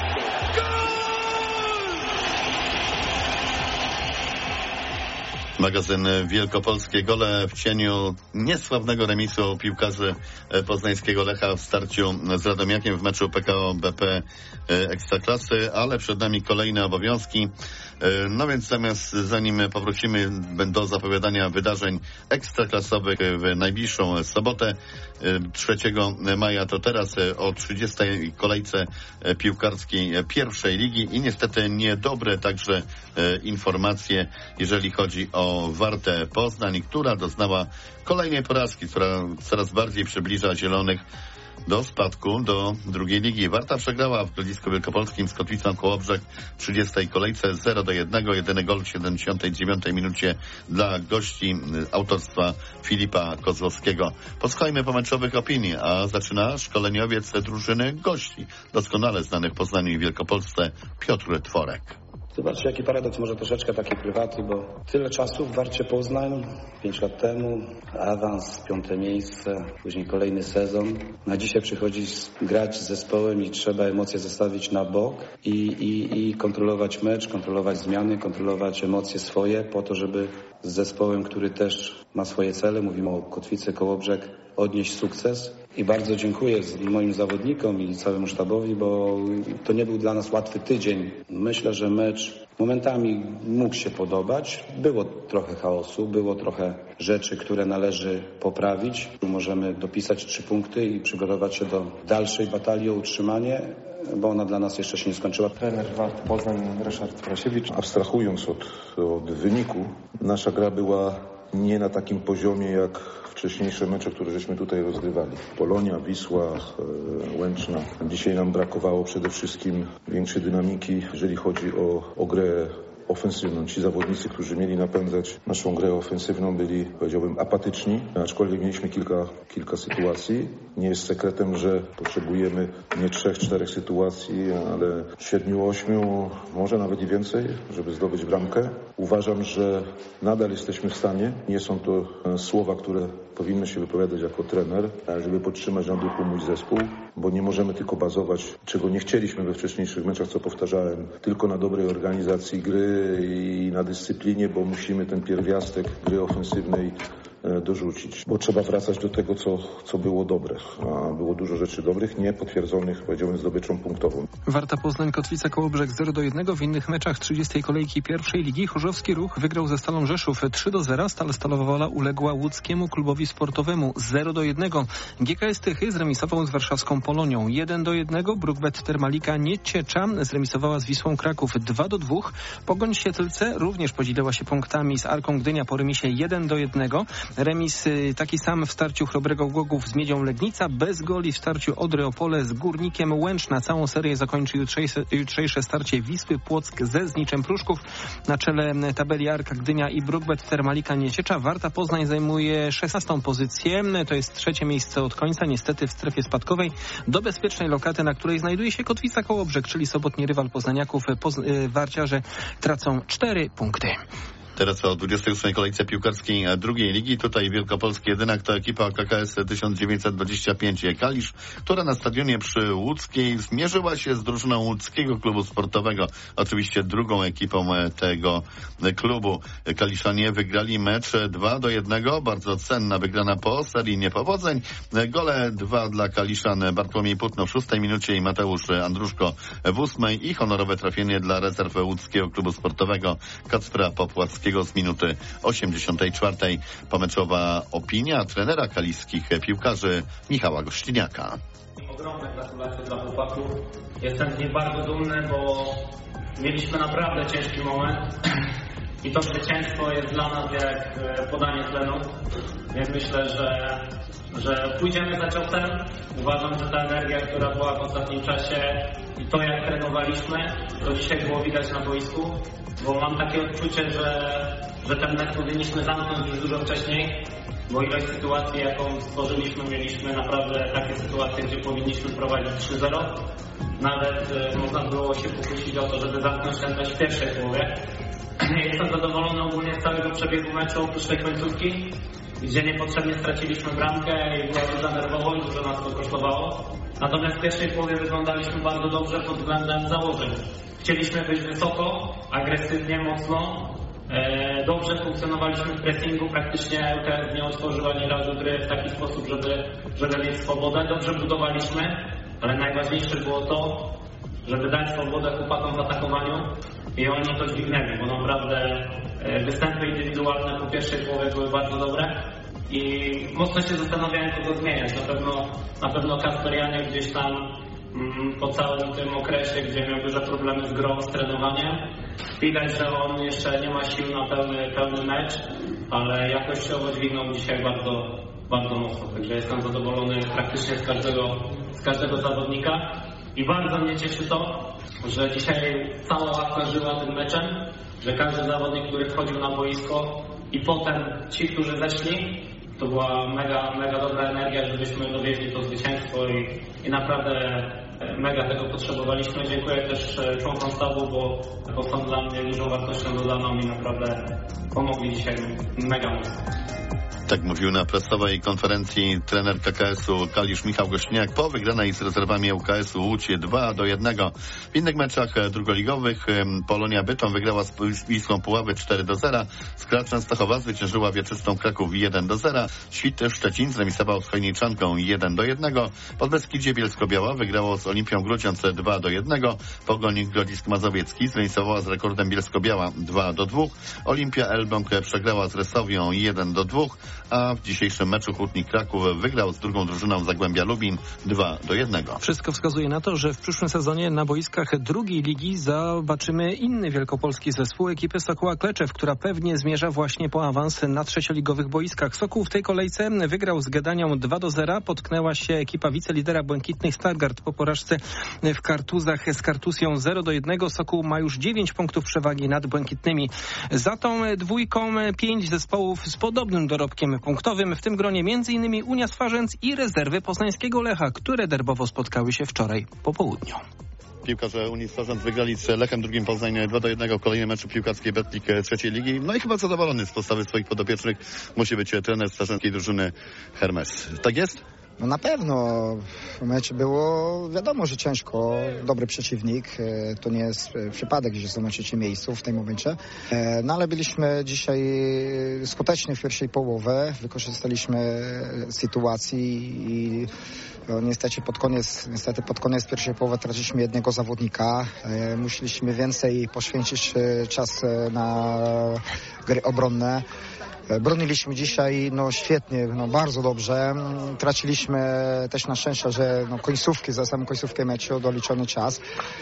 A: Magazyn Wielkopolskie gole w cieniu niesławnego remisu piłkarzy poznańskiego Lecha w starciu z Radomiakiem w meczu P K O B P Ekstraklasy, ale przed nami kolejne obowiązki. No więc zamiast, zanim powrócimy do zapowiadania wydarzeń ekstraklasowych w najbliższą sobotę trzeciego maja, to teraz o trzydziestej kolejce piłkarskiej pierwszej ligi i niestety niedobre także informacje, jeżeli chodzi o Wartę Poznań, która doznała kolejnej porażki, która coraz bardziej przybliża Zielonych do spadku do drugiej ligi. Warta przegrała w Grodzisku Wielkopolskim z Kotwicą Kołobrzeg w trzydziestej kolejce zero do jednego. Jedyny gol w siedemdziesiątej dziewiątej minucie dla gości autorstwa Filipa Kozłowskiego. Posłuchajmy pomeczowych opinii, a zaczyna szkoleniowiec drużyny gości, doskonale znany w Poznaniu i Wielkopolsce, Piotr Tworek.
S: Zobaczcie, jaki paradoks, może troszeczkę taki prywatny, bo tyle czasu w Warcie Poznań, pięć lat temu, awans, piąte miejsce, później kolejny sezon. Na dzisiaj przychodzi grać z zespołem i trzeba emocje zostawić na bok i, i, i kontrolować mecz, kontrolować zmiany, kontrolować emocje swoje po to, żeby z zespołem, który też ma swoje cele, mówimy o Kotwicy Kołobrzeg, odnieść sukces. I bardzo dziękuję moim zawodnikom i całemu sztabowi, bo to nie był dla nas łatwy tydzień. Myślę, że mecz momentami mógł się podobać. Było trochę chaosu, było trochę rzeczy, które należy poprawić. Możemy dopisać trzy punkty i przygotować się do dalszej batalii o utrzymanie, bo ona dla nas jeszcze się nie skończyła.
T: Trener Warty Poznań Ryszard Prasiewicz. Abstrahując od, od wyniku, nasza gra była nie na takim poziomie jak wcześniejsze mecze, które żeśmy tutaj rozgrywali. Polonia, Wisła, Łęczna. Dzisiaj nam brakowało przede wszystkim większej dynamiki, jeżeli chodzi o, o grę ofensywną. Ci zawodnicy, którzy mieli napędzać naszą grę ofensywną, byli, powiedziałbym, apatyczni, aczkolwiek mieliśmy kilka, kilka sytuacji. Nie jest sekretem, że potrzebujemy nie trzech, czterech sytuacji, ale siedmiu, ośmiu, może nawet i więcej, żeby zdobyć bramkę. Uważam, że nadal jesteśmy w stanie. Nie są to słowa, które powinny się wypowiadać jako trener, żeby podtrzymać na duchu mój zespół, bo nie możemy tylko bazować, czego nie chcieliśmy we wcześniejszych meczach, co powtarzałem, tylko na dobrej organizacji gry i na dyscyplinie, bo musimy ten pierwiastek gry ofensywnej dorzucić, bo trzeba wracać do tego, co, co było dobre. A było dużo rzeczy dobrych, nie potwierdzonych, powiedziałbym, zdobyczą punktową.
B: Warta Poznań, Kotwica Kołobrzeg zero do jednego. W innych meczach trzydziestej kolejki pierwszej ligi Chorzowski Ruch wygrał ze Stalą Rzeszów trzy do zera. Stal Stalowa Wola uległa łódzkiemu klubowi sportowemu zero do jednego. G K S Tychy zremisował z warszawską Polonią jeden do jednego. Brookbet Termalika Nieciecza zremisowała z Wisłą Kraków dwa do dwóch. Pogoń Siedlce również podzieliła się punktami z Arką Gdynia po remisie jeden do jednego. Remis taki sam w starciu Chrobrego Głogów z Miedzią Legnica, bez goli w starciu Odry Opole z Górnikiem Łęczna. Całą serię zakończy jutrzejsze, jutrzejsze starcie Wisły Płock ze Zniczem Pruszków. Na czele tabeli Arka Gdynia i Brookbet Termalika Nieciecza. Warta Poznań zajmuje szesnastą pozycję. To jest trzecie miejsce od końca, niestety w strefie spadkowej. Do bezpiecznej lokaty, na której znajduje się Kotwica Kołobrzeg, czyli sobotni rywal poznaniaków. Poz- warciarze tracą cztery punkty.
A: Teraz o dwudziestej ósmej kolejce piłkarskiej drugiej ligi. Tutaj wielkopolski jedynak to ekipa K K S tysiąc dziewięćset dwadzieścia pięć Kalisz, która na stadionie przy Łódzkiej zmierzyła się z drużyną Łódzkiego Klubu Sportowego. Oczywiście drugą ekipą tego klubu. Kaliszanie wygrali mecz dwa do jednego. Bardzo cenna wygrana po serii niepowodzeń. Gole dwa dla Kaliszan Bartłomiej Putno w szóstej minucie i Mateusz Andruszko w ósmej i honorowe trafienie dla rezerw Łódzkiego Klubu Sportowego Kacpra Popłackiego z minuty osiemdziesiątej czwartej. Pomeczowa opinia trenera kaliskich piłkarzy Michała Gościniaka.
U: Ogromne gratulacje dla chłopaków. Jestem z nich bardzo dumny, bo mieliśmy naprawdę ciężki moment i to zwycięstwo jest dla nas jak podanie tlenu. Więc myślę, że, że pójdziemy za ciosem. Uważam, że ta energia, która była w ostatnim czasie i to, jak trenowaliśmy, to dzisiaj było widać na boisku. bo mam takie odczucie, że, że ten mecz powinniśmy zamknąć już dużo wcześniej, bo ilość sytuacji, jaką stworzyliśmy, mieliśmy naprawdę takie sytuacje, gdzie powinniśmy prowadzić trzy zero. Nawet e, można było się pokusić o to, żeby zamknąć ten mecz w pierwszej połowie. Jestem zadowolony ogólnie z całego przebiegu meczu, oprócz tej końcówki, gdzie niepotrzebnie straciliśmy bramkę i była duża nerwowość, dużo nas to kosztowało. Natomiast w pierwszej połowie wyglądaliśmy bardzo dobrze pod względem założeń. Chcieliśmy być wysoko, agresywnie, mocno. E, dobrze funkcjonowaliśmy w pressingu, praktycznie L K S nie otworzyła ani razu gry w taki sposób, żeby, żeby mieć swobodę. Dobrze budowaliśmy, ale najważniejsze było to, żeby dać swobodę chłopakom w atakowaniu i oni to dźwignęli, bo naprawdę występy indywidualne po pierwszej połowie były bardzo dobre i mocno się zastanawiałem, kogo zmieniać. Na pewno, na pewno Kasper Janiek gdzieś tam mm, po całym tym okresie, gdzie miał duże problemy z grą, z trenowaniem. Widać, że on jeszcze nie ma sił na pełny, pełny mecz, ale jakościowo dźwignął dzisiaj bardzo, bardzo mocno. Także jestem zadowolony praktycznie z każdego, z każdego zawodnika. I bardzo mnie cieszy to, że dzisiaj cała ławka żyła tym meczem, że każdy zawodnik, który wchodził na boisko i potem ci, którzy zeszli, to była mega, mega dobra energia, żebyśmy dowieźli to zwycięstwo i, i naprawdę mega tego potrzebowaliśmy. Dziękuję też członkom sztabu, bo, bo są dla mnie dużą wartością dodaną i naprawdę pomogli dzisiaj mega mocno.
A: Tak mówił na prasowej konferencji trener K K S-u Kalisz Michał Gościniak po wygranej z rezerwami U K S-u Łódź dwa do jednego. W innych meczach drugoligowych Polonia Bytom wygrała z Wisłą Puławy cztery do zera. Skra Częstochowa zwyciężyła Wieczystą Kraków jeden do zera. Świt Szczecin zremisował z Chojniczanką jeden do jednego. Podbeskidzie Bielsko-Biała wygrało z Olimpią Grudziądz dwa do jednego. Pogoń Grodzisk Mazowiecki zremisowała z Rekordem Bielsko-Biała dwa do dwóch. Olimpia Elbląg przegrała z Resowią jeden do dwóch. A w dzisiejszym meczu Hutnik Kraków wygrał z drugą drużyną Zagłębia Lubin dwa do jednego.
B: Wszystko wskazuje na to, że w przyszłym sezonie na boiskach drugiej ligi zobaczymy inny wielkopolski zespół, ekipy Sokoła Kleczew, która pewnie zmierza właśnie po awans na trzecioligowych boiskach. Sokół w tej kolejce wygrał z Gedanią dwa do zera. Potknęła się ekipa wicelidera błękitnych Stargard po porażce w Kartuzach z Kartuzją zero do jednego. Sokół ma już dziewięć punktów przewagi nad błękitnymi. Za tą dwójką pięć zespołów z podobnym dorobkiem punktowym, w tym gronie m.in. Unia Swarzędz i rezerwy poznańskiego Lecha, które derbowo spotkały się wczoraj po południu.
A: Piłkarze Unii Swarzędz wygrali z Lechem drugim Poznań dwa do jednego. Kolejny mecz piłkarskiej Betlik trzeciej ligi. No i chyba zadowolony z postawy swoich podopiecznych musi być trener swarzędzkiej drużyny Hermes. Tak jest?
C: No na pewno. W meczu było wiadomo, że ciężko. Dobry przeciwnik. To nie jest przypadek, że są na trzecim miejscu w tym momencie. No ale byliśmy dzisiaj skuteczni w pierwszej połowie. Wykorzystaliśmy sytuacji i no, niestety pod koniec, niestety pod koniec pierwszej połowy traciliśmy jednego zawodnika. Musieliśmy więcej poświęcić czas na gry obronne. Broniliśmy dzisiaj no świetnie, no bardzo dobrze. Traciliśmy też na szczęście, że no końcówki, za samą końcówkę meczu doliczony czas,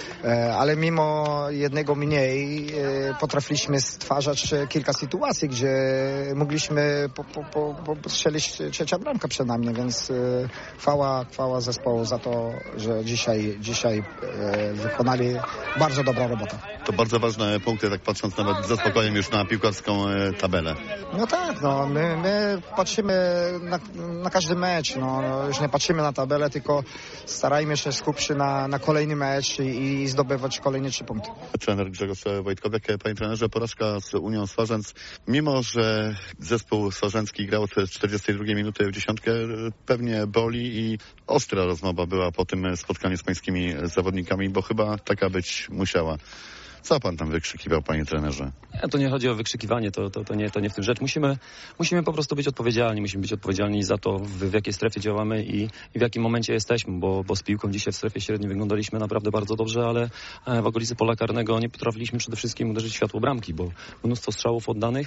C: ale mimo jednego mniej potrafiliśmy stwarzać kilka sytuacji, gdzie mogliśmy po, po, po, po strzelić trzecia bramka przed nami, więc chwała, chwała zespołu za to, że dzisiaj, dzisiaj wykonali bardzo dobrą robotę.
A: To bardzo ważne punkty, tak patrząc nawet ze spokojem już na piłkarską tabelę.
C: No tak, no, my, my patrzymy na, na każdy mecz, no, już nie patrzymy na tabelę, tylko starajmy się skupić się na, na kolejny mecz i, i zdobywać kolejne trzy punkty.
A: Trener Grzegorz Wojtkowiak, panie trenerze, porażka z Unią Swarzędz, mimo że zespół swarzędzki grał z czterdziestej drugiej minuty w dziesiątkę, pewnie boli i ostra rozmowa była po tym spotkaniu z pańskimi zawodnikami, bo chyba taka być musiała. Co pan tam wykrzykiwał, panie trenerze?
V: Nie, to nie chodzi o wykrzykiwanie, to, to, to, nie, to nie w tym rzecz. Musimy, musimy po prostu być odpowiedzialni, musimy być odpowiedzialni za to, w, w jakiej strefie działamy i, i w jakim momencie jesteśmy, bo, bo z piłką dzisiaj w strefie średniej wyglądaliśmy naprawdę bardzo dobrze, ale w okolicy pola karnego nie potrafiliśmy przede wszystkim uderzyć w światło bramki, bo mnóstwo strzałów oddanych.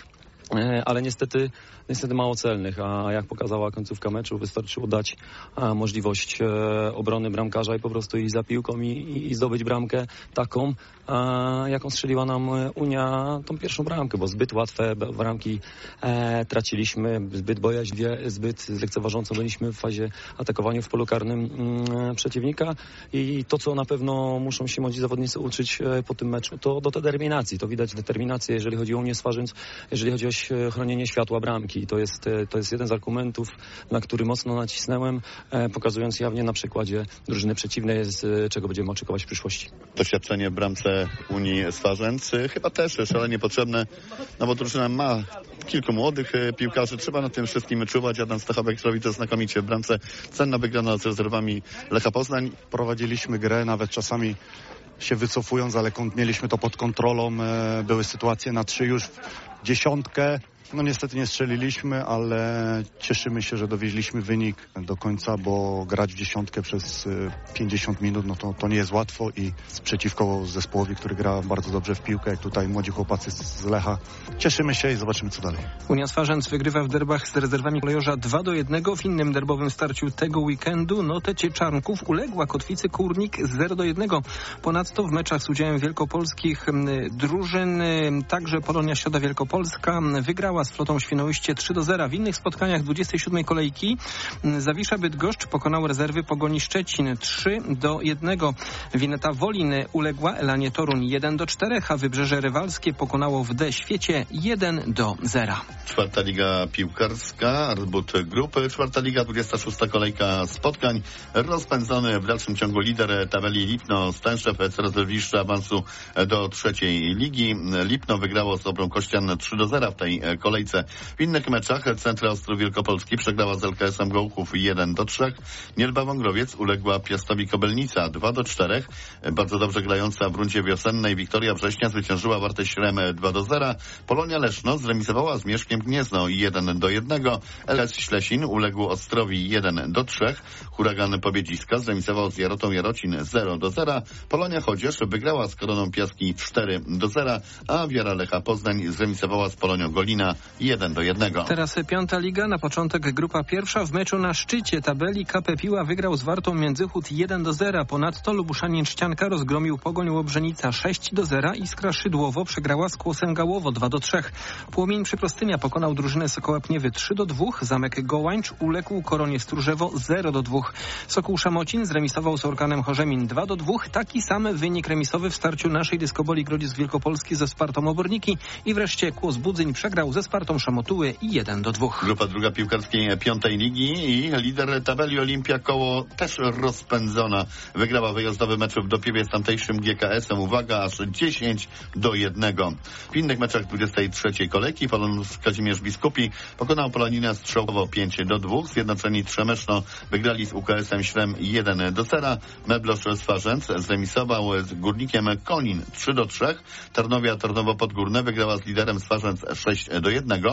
V: ale niestety, niestety mało celnych, a jak pokazała końcówka meczu, wystarczyło dać a, możliwość e, obrony bramkarza i po prostu iść za piłką i, i zdobyć bramkę taką, a, jaką strzeliła nam Unia tą pierwszą bramkę, bo zbyt łatwe bramki e, traciliśmy, zbyt bojaźliwie, zbyt lekceważąco byliśmy w fazie atakowania w polu karnym mm, przeciwnika i to, co na pewno muszą się młodzi zawodnicy uczyć e, po tym meczu, to do determinacji, to widać determinację, jeżeli chodzi o Unię Swarzędz, jeżeli chodzi o chronienie światła bramki. To jest, to jest jeden z argumentów, na który mocno nacisnąłem, e, pokazując jawnie na przykładzie drużyny przeciwnej, z czego będziemy oczekiwać w przyszłości.
A: Doświadczenie w bramce Unii Swarzędz chyba też szalenie potrzebne, no bo drużyna ma kilku młodych piłkarzy, trzeba nad tym wszystkim czuwać. Adam Stachowek robi to znakomicie w bramce. Cenna wygrana z rezerwami Lecha Poznań.
D: Prowadziliśmy grę, nawet czasami się wycofując, ale mieliśmy to pod kontrolą. Były sytuacje na trzy już w dziesiątkę. No niestety nie strzeliliśmy, ale cieszymy się, że dowieźliśmy wynik do końca, bo grać w dziesiątkę przez pięćdziesiąt minut, no to, to nie jest łatwo i przeciwko zespołowi, który gra bardzo dobrze w piłkę, jak tutaj młodzi chłopacy z Lecha. Cieszymy się i zobaczymy, co dalej.
B: Unia Swarzędz wygrywa w derbach z rezerwami kolejorza dwa do jednego. W innym derbowym starciu tego weekendu Notecie Czarnków uległa Kotwicy Kórnik zero do jednego. Ponadto w meczach z udziałem wielkopolskich drużyn, także Polonia Środa Wielkopolska wygrała z Flotą Świnoujście trzy do zera. W innych spotkaniach dwudziestej siódmej kolejki Zawisza Bydgoszcz pokonał rezerwy Pogoni Szczecin trzy do jednego. Wineta Wolin uległa Elanie Toruń jeden do czterech, a Wybrzeże Rywalskie pokonało w D Świecie jeden do zera.
A: Czwarta Liga Piłkarska, Arbut Grupy. Czwarta Liga, dwudziesta szósta kolejka spotkań. Rozpędzony w dalszym ciągu lider tabeli Lipno Stęszew coraz bliższy awansu do trzeciej ligi. Lipno wygrało z Obrą Kościan trzy do zera w tej kolejce. W innych meczach Centra Ostrów Wielkopolski przegrała z L K S-em Gołchów jeden do trzech. Mielba Wągrowiec uległa Piastowi Kobelnica dwa do czterech. Bardzo dobrze grająca w rundzie wiosennej Wiktoria Września zwyciężyła Wartę Śrem dwa do zera. Polonia Leszno zremisowała z Mieszkiem Gniezno jeden do jednego. L K S Ślesin uległ Ostrowi jeden do trzech. Huragan Pobiedziska zremisował z Jarotą Jarocin zero do zera. Polonia Chodzież wygrała z Koroną Piaski cztery do zera, a Wiara Lecha Poznań zremisowała z Polonią Golina jeden do jednego.
B: Teraz piąta liga, na początek grupa pierwsza. W meczu na szczycie tabeli K P Piła wygrał z Wartą Międzychód jeden do zera. Ponadto Lubuszanin Trzcianka rozgromił Pogoń Łobrzenica sześć do zera. Iskra Szydłowo przegrała z Kłosem Gałowo dwa do trzech. Płomień Przyprostymia pokonał drużynę Sokoła Pniewy trzy do dwóch. Zamek Gołańcz uległ Koronie Stróżewo zero do dwóch. Sokół Szamocin zremisował z Orkanem Chorzemin dwa do dwóch. Taki sam wynik remisowy w starciu naszej dyskoboli Grodzisk Wielkopolski ze Spartą Oborniki. I wreszcie Kłos Budzyń przegrał ze Spartą Szamotuły i jeden do dwóch.
A: Grupa druga piłkarskiej piątej ligi i lider tabeli Olimpia Koło też rozpędzona. Wygrała wyjazdowy mecz w Dopiewie z tamtejszym G K S-em. Uwaga, aż dziesięć do jednego. W innych meczach dwudziestej trzeciej kolejki Polon Kazimierz Biskupi pokonał Poloninę Strzełowo pięć do dwóch. Zjednoczeni Trzemeszno wygrali z U K S-em Śrem jeden do zera. Meblosz Swarzędz zremisował z Górnikiem Konin trzy do trzech. Tarnowia Tarnowo Podgórne wygrała z liderem Swarzędz sześć do jednego.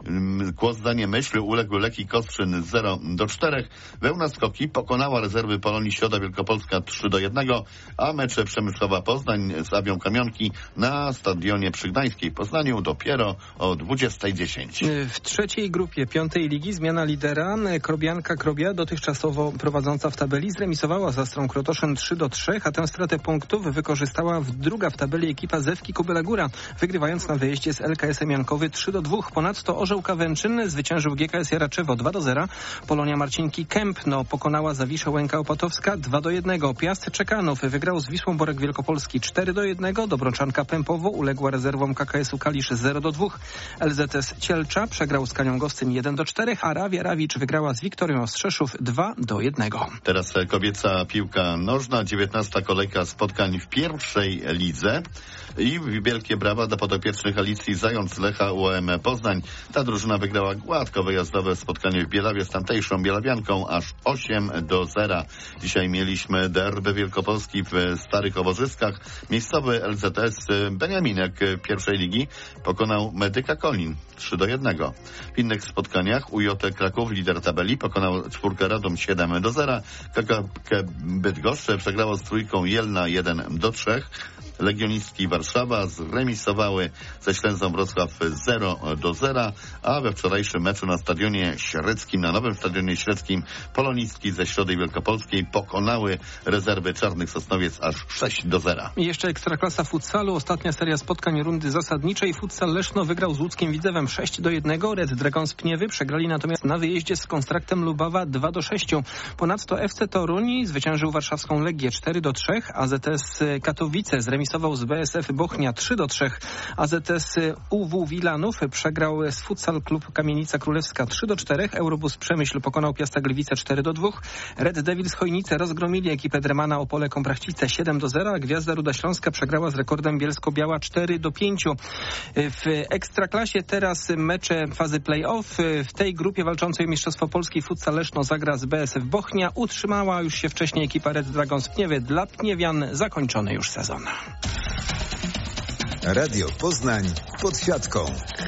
A: Kłos Zdanie Myśl uległ Leki Kostrzyn zero do czterech. Wełna Skoki pokonała rezerwy Polonii Środa Wielkopolska trzy do jednego, a mecze Przemysłowa Poznań z Awią Kamionki na stadionie przy Gdańskiej Poznaniu dopiero o dwudziestej dziesięć.
B: W trzeciej grupie piątej ligi zmiana lidera. Krobianka Krobia, dotychczasowo prowadząca w tabeli, zremisowała z Astrą Krotoszyn trzy do trzech, a tę stratę punktów wykorzystała w druga w tabeli ekipa Zewki Kobyla Góra, wygrywając na wyjeździe z L K S-em Jankowy trzy do dwóch. Ponadto Orzeł Kawęczyn zwyciężył G K S Jaraczewo dwa do zera. Polonia Marcinki Kępno pokonała Zawiszę Łęka Opatowska dwa do jednego. Piast Czekanów wygrał z Wisłą Borek Wielkopolski cztery do jednego. Dobroczanka Pępowo uległa rezerwom K K S-u Kalisz zero do dwóch. L Z S Cielcza przegrał z Kanią Gostyń jeden do czterech, a Rawia Rawicz wygrała z Wiktorią Ostrzeszów dwa do jednego.
A: Teraz kobieca piłka nożna, dziewiętnasta kolejka spotkań w pierwszej lidze i wielkie brawa dla podopiecznych Alicji Zając Lecha U A M Poznań. Ta drużyna wygrała gładko wyjazdowe spotkanie w Bielawie z tamtejszą bielawianką aż osiem do zera. Dzisiaj mieliśmy derby Wielkopolski w Starych Oborzyskach. Miejscowy L Z S Beniaminek pierwszej ligi pokonał Medyka Kolin trzy do jednego. W innych spotkaniach U J T Kraków, lider tabeli, pokonał czwórkę Radom siedem do zera. K K K Bydgoszcz przegrało z trójką Jelna jeden do trzech. Legionistki Warszawa zremisowały ze Ślęzą Wrocław zero do zera, a we wczorajszym meczu na stadionie Średzkim, na nowym stadionie Średzkim, polonistki ze Środy Wielkopolskiej pokonały rezerwy Czarnych Sosnowiec aż sześć do zera.
B: I jeszcze Ekstraklasa futsalu, ostatnia seria spotkań rundy zasadniczej. Futsal Leszno wygrał z łódzkim Widzewem sześć do jednego. Red Dragons Pniewy przegrali natomiast na wyjeździe z Konstraktem Lubawa dwa do sześciu. Ponadto F C Toruń zwyciężył warszawską Legię cztery do trzech. A Z S Katowice zremisował z B S F Bochnia trzy do trzech. A Z S U W Wilanów przegrał z Futsal Klub Kamienica Królewska trzy do czterech. Eurobus Przemyśl pokonał Piasta Gliwice cztery do dwóch. Red Devils Chojnice rozgromili ekipę Dremana Opole Komprachcice siedem do zera. Gwiazda Ruda Śląska przegrała z Rekordem Bielsko-Biała cztery do pięciu. W Ekstraklasie teraz mecze fazy play-off. W tej grupie walczącej o Mistrzostwo Polski Futsal Leszno zagra z B S F Bochnia. Utrzymała już się wcześniej ekipa Red Dragons Pniewy. Dla Pniewian zakończony już sezon.
E: Radio Poznań pod siatką.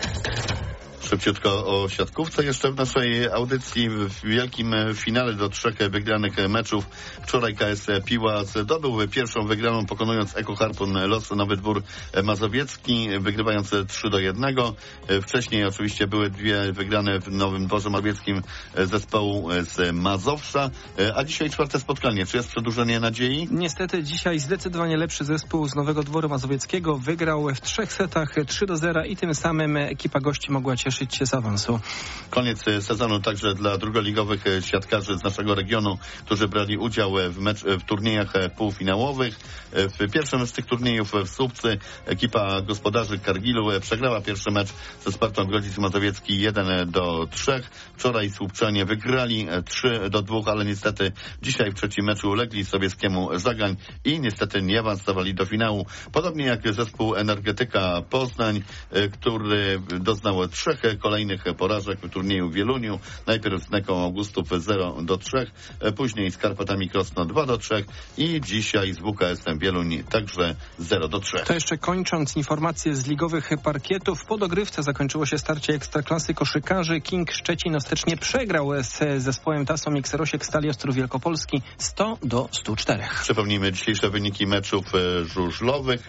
A: Szybciutko o siatkówce jeszcze w naszej audycji. W wielkim finale do trzech wygranych meczów wczoraj K S Piła zdobył pierwszą wygraną, pokonując Eko Harpun Los Nowy Dwór Mazowiecki, wygrywając trzy do jednego. Wcześniej oczywiście były dwie wygrane w Nowym Dworze Mazowieckim zespołu z Mazowsza. A dzisiaj czwarte spotkanie. Czy jest przedłużenie nadziei?
B: Niestety dzisiaj zdecydowanie lepszy zespół z Nowego Dworu Mazowieckiego wygrał w trzech setach trzy do zera i tym samym ekipa gości mogła cieszyć się z awansu.
A: Koniec sezonu także dla drugoligowych siatkarzy z naszego regionu, którzy brali udział w, mecz, w turniejach półfinałowych. W pierwszym z tych turniejów w Słupcy ekipa gospodarzy Kargilu przegrała pierwszy mecz ze Spartą Grodzisk Mazowiecki jeden do trzech. Wczoraj Słupczanie wygrali trzy do dwóch, ale niestety dzisiaj w trzecim meczu ulegli Sobieskiemu Żagań i niestety nie awansowali do finału. Podobnie jak zespół Energetyka Poznań, który doznał trzech kolejnych porażek w turnieju w Wieluniu. Najpierw z Neką Augustów zero do trzech, później z Karpatami Krosno dwa do trzech i dzisiaj z W K S-em Wieluń także zero do trzech.
B: To jeszcze kończąc informacje z ligowych parkietów. Po dogrywce zakończyło się starcie Ekstraklasy koszykarzy. King Szczecin ostatecznie przegrał z zespołem Tasom X-Rosiek Stali Ostrów Wielkopolski sto do stu czterech.
A: Przypomnijmy dzisiejsze wyniki meczów żużlowych.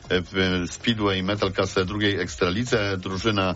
A: W Speedway Metal Class drugiej Ekstralidze drużyna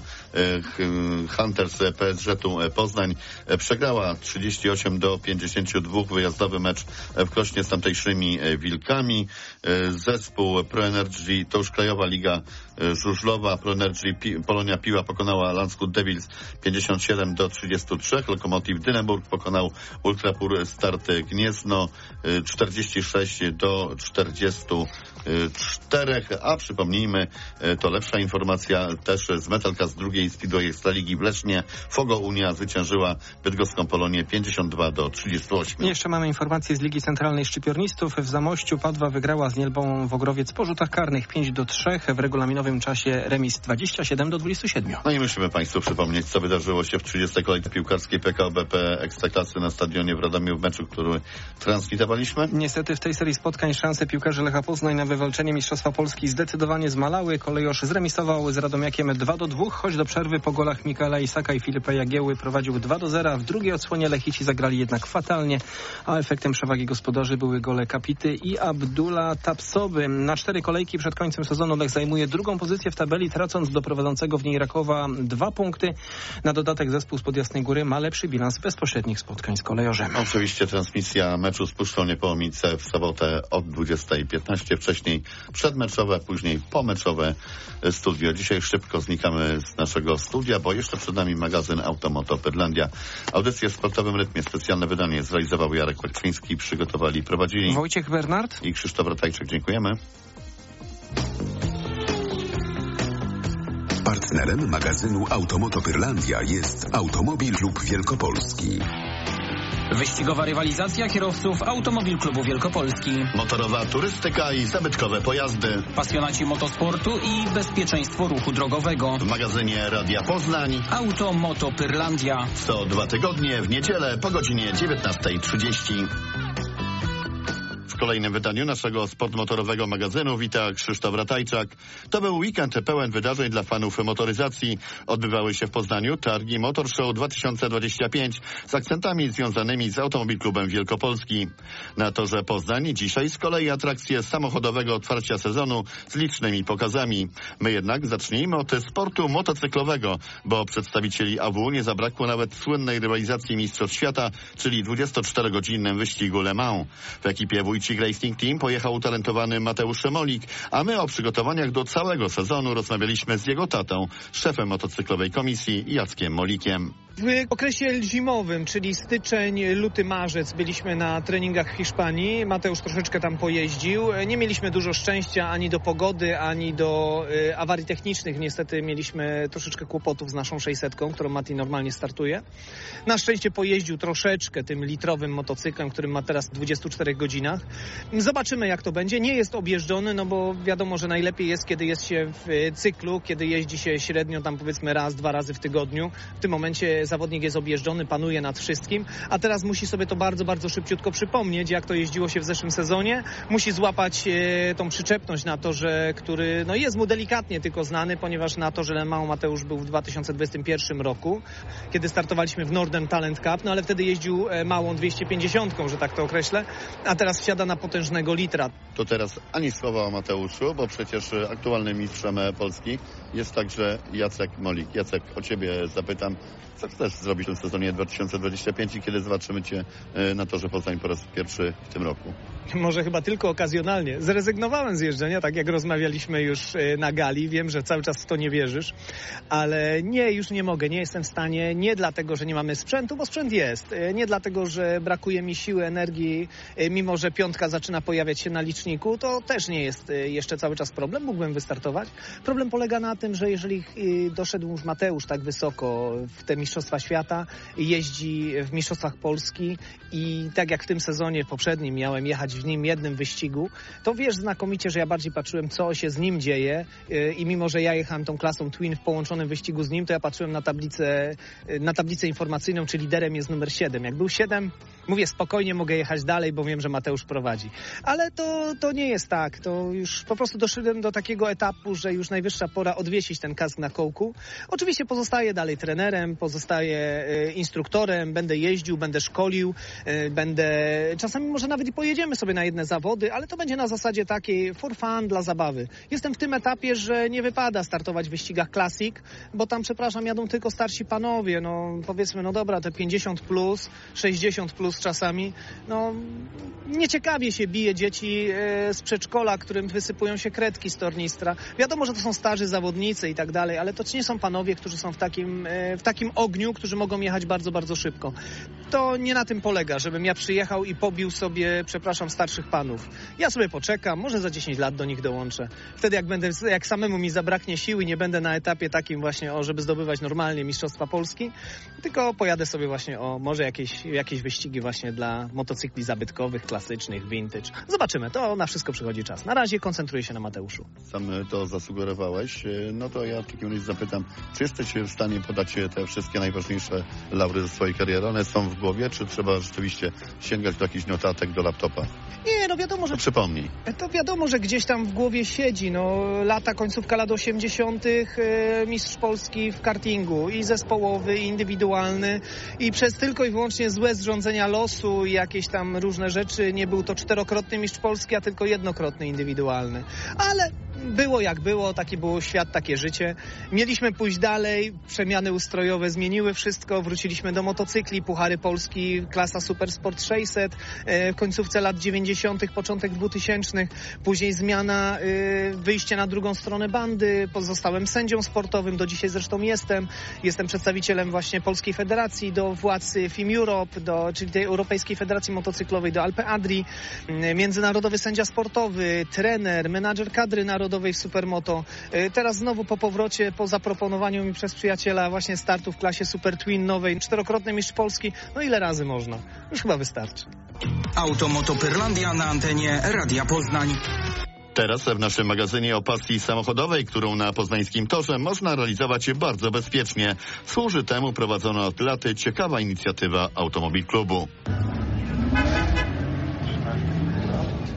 A: Hunters P S Z-u Poznań przegrała trzydzieści osiem do pięćdziesięciu dwóch wyjazdowy mecz w Krośnie z tamtejszymi Wilkami. Zespół Pro Energy, to już krajowa liga żużlowa, Pro Energy Pi, Polonia Piła pokonała Landshut Devils pięćdziesiąt siedem do trzydziestu trzech. Lokomotiv Dynenburg pokonał Ultrapur Start Gniezno czterdzieści sześć do czterdziestu czterech. A przypomnijmy, to lepsza informacja też z Metal Class drugiej Speedway Ekstraligi w Lesznie. Fogo Unia zwyciężyła bydgoską Polonię pięćdziesiąt dwa do trzydziestu ośmiu.
B: Jeszcze mamy informację z Ligi Centralnej Szczypiornistów. W Zamościu Padwa wygrała z Nielbą Wogrowiec po rzutach karnych pięć do trzech. W regulaminowym czasie remis dwadzieścia siedem do dwudziestu siedmiu.
A: No i musimy Państwu przypomnieć, co wydarzyło się w trzydziestej kolejce piłkarskiej P K O B P Ekstraklasy na stadionie w Radomiu w meczu, który transmitowaliśmy.
B: Niestety w tej serii spotkań szanse piłkarzy Lecha Poznań na wywalczenie Mistrzostwa Polski zdecydowanie zmalały. Kolejorz zremisował z Radomiakiem dwa do dwóch, choć do przerwy po golach Mikaela Isaka i Filipa Jagieły prowadził dwa do zera. W drugiej odsłonie Lechici zagrali jednak fatalnie, a efektem przewagi gospodarzy były gole Kapity i Abdullah Tapsowy. Na cztery kolejki przed końcem sezonu Lech zajmuje drugą pozycję w tabeli, tracąc do prowadzącego w niej Rakowa dwa punkty. Na dodatek zespół z Podjasnej Góry ma lepszy bilans bezpośrednich spotkań z Kolejorzem.
A: Oczywiście transmisja meczu z Puszczą Niepołomice w sobotę od dwudziestej piętnaście. Wcześniej przedmeczowe, później pomeczowe studio. Dzisiaj szybko znikamy z naszego studia, bo jeszcze przed nami magazyn Automoto Pyrlandia. Audycję w sportowym rytmie, specjalne wydanie zrealizował Jarek Łekczyński, przygotowali i prowadzili
B: Wojciech Bernard
A: i Krzysztof Ratajczyk. Dziękujemy.
E: Partnerem magazynu Automoto Pyrlandia jest Automobil Klub Wielkopolski.
G: Wyścigowa rywalizacja kierowców Automobil Klubu Wielkopolski.
A: Motorowa turystyka i zabytkowe pojazdy.
G: Pasjonaci motosportu i bezpieczeństwo ruchu drogowego.
A: W magazynie Radia Poznań
G: Automoto Pyrlandia.
A: Co dwa tygodnie w niedzielę po godzinie dziewiętnastej trzydzieści. kolejnym wydaniu naszego sportmotorowego magazynu wita Krzysztof Ratajczak. To był weekend pełen wydarzeń dla fanów motoryzacji. Odbywały się w Poznaniu targi Motor Show dwa tysiące dwadzieścia pięć z akcentami związanymi z Automobil Klubem Wielkopolski. Na torze Poznań dzisiaj z kolei atrakcje samochodowego otwarcia sezonu z licznymi pokazami. My jednak zacznijmy od sportu motocyklowego, bo przedstawicieli A W nie zabrakło nawet słynnej rywalizacji Mistrzostw Świata, czyli dwudziestoczterogodzinnym wyścigu Le Mans. W ekipie Wójcik Racing Team pojechał utalentowany Mateusz Szemolik, a my o przygotowaniach do całego sezonu rozmawialiśmy z jego tatą, szefem motocyklowej komisji Jackiem Molikiem.
F: W okresie zimowym, czyli styczeń, luty, marzec byliśmy na treningach w Hiszpanii. Mateusz troszeczkę tam pojeździł. Nie mieliśmy dużo szczęścia ani do pogody, ani do y, awarii technicznych. Niestety mieliśmy troszeczkę kłopotów z naszą sześćsetką, którą Mati normalnie startuje. Na szczęście pojeździł troszeczkę tym litrowym motocyklem, którym ma teraz w dwudziestu czterech godzinach. Zobaczymy, jak to będzie. Nie jest objeżdżony, no bo wiadomo, że najlepiej jest, kiedy jest się w cyklu, kiedy jeździ się średnio tam powiedzmy raz, dwa razy w tygodniu. W tym momencie zawodnik jest objeżdżony, panuje nad wszystkim, a teraz musi sobie to bardzo, bardzo szybciutko przypomnieć, jak to jeździło się w zeszłym sezonie. Musi złapać e, tą przyczepność na torze, który no, jest mu delikatnie tylko znany, ponieważ na torze Le Mans Mateusz był w dwa tysiące dwudziestym pierwszym roku, kiedy startowaliśmy w Northern Talent Cup, no ale wtedy jeździł e, małą dwieście pięćdziesiąt, że tak to określę, a teraz wsiada na potężnego litra.
A: To teraz ani słowa o Mateuszu, bo przecież aktualnym mistrzem Polski jest także Jacek Molik. Jacek, o ciebie zapytam, co chcesz zrobić w tym sezonie dwa tysiące dwudziestym piątym i kiedy zobaczymy cię na torze Poznań po raz pierwszy w tym roku?
F: Może chyba tylko okazjonalnie. Zrezygnowałem z jeżdżenia, tak jak rozmawialiśmy już na gali. Wiem, że cały czas w to nie wierzysz, ale nie, już nie mogę, nie jestem w stanie. Nie dlatego, że nie mamy sprzętu, bo sprzęt jest. Nie dlatego, że brakuje mi siły, energii, mimo że piątka zaczyna pojawiać się na liczniku, to też nie jest jeszcze cały czas problem. Mógłbym wystartować. Problem polega na tym, że jeżeli doszedł już Mateusz tak wysoko w te Mistrzostwa Świata, jeździ w Mistrzostwach Polski i tak jak w tym sezonie poprzednim miałem jechać w nim jednym wyścigu, to wiesz znakomicie, że ja bardziej patrzyłem, co się z nim dzieje i mimo, że ja jechałem tą klasą Twin w połączonym wyścigu z nim, to ja patrzyłem na tablicę, na tablicę informacyjną, czy liderem jest numer siedem. Jak był siedem, mówię spokojnie, mogę jechać dalej, bo wiem, że Mateusz prowadzi. Ale to, to nie jest tak. To już po prostu doszedłem do takiego etapu, że już najwyższa pora odwiesić ten kask na kołku. Oczywiście pozostaję dalej trenerem, pozostaję instruktorem, będę jeździł, będę szkolił, będę, czasami może nawet i pojedziemy sobie na jedne zawody, ale to będzie na zasadzie takiej for fun, dla zabawy. Jestem w tym etapie, że nie wypada startować w wyścigach Classic, bo tam, przepraszam, jadą tylko starsi panowie, no powiedzmy, no dobra, te pięćdziesiąt plus, sześćdziesiąt plus czasami, no nieciekawie się bije dzieci z przedszkola, którym wysypują się kredki z tornistra. Wiadomo, że to są starzy zawodnicy i tak dalej, ale to nie są panowie, którzy są w takim, w takim ogniu, którzy mogą jechać bardzo, bardzo szybko. To nie na tym polega, żebym ja przyjechał i pobił sobie, przepraszam, starszych panów. Ja sobie poczekam, może za dziesięć lat do nich dołączę. Wtedy jak będę, jak samemu mi zabraknie siły, nie będę na etapie takim właśnie, o, żeby zdobywać normalnie Mistrzostwa Polski, tylko pojadę sobie właśnie o może jakieś, jakieś wyścigi właśnie dla motocykli zabytkowych, klasycznych, vintage. Zobaczymy, to na wszystko przychodzi czas. Na razie koncentruję się na Mateuszu.
A: Sam to zasugerowałeś, no to ja w takim razie zapytam, czy jesteś w stanie podać te wszystkie najważniejsze laury ze swojej kariery? One są w głowie, czy trzeba rzeczywiście sięgać do jakichś notatek, do laptopa?
F: Nie, no wiadomo, że...
A: To przypomnij.
F: To wiadomo, że gdzieś tam w głowie siedzi, no lata, końcówka lat osiemdziesiątych, e, mistrz Polski w kartingu i zespołowy, i indywidualny i przez tylko i wyłącznie złe zrządzenia losu i jakieś tam różne rzeczy nie był to czterokrotny mistrz Polski, a tylko jednokrotny indywidualny. Ale było jak było, taki był świat, takie życie. Mieliśmy pójść dalej, przemiany ustrojowe zmieniły wszystko, wróciliśmy do motocykli, Puchary Polski, klasa Supersport sześćset, w końcówce lat dziewięćdziesiątych, początek dwutysięcznych, później zmiana, wyjście na drugą stronę bandy, pozostałem sędzią sportowym, do dzisiaj zresztą jestem, jestem przedstawicielem właśnie Polskiej Federacji do władz F I M Europe, do, czyli tej Europejskiej Federacji Motocyklowej, do Alpe Adrii, międzynarodowy sędzia sportowy, trener, menadżer kadry narodowej w Supermoto. Teraz znowu po powrocie, po zaproponowaniu mi przez przyjaciela właśnie startu w klasie Super Twin nowej, czterokrotny mistrz Polski, no ile razy można? Już chyba wystarczy.
G: Automoto Pyrlandia na antenie Radia Poznań.
A: Teraz w naszym magazynie o pasji samochodowej, którą na poznańskim torze można realizować bardzo bezpiecznie. Służy temu prowadzona od lat ciekawa inicjatywa Automobil Klubu.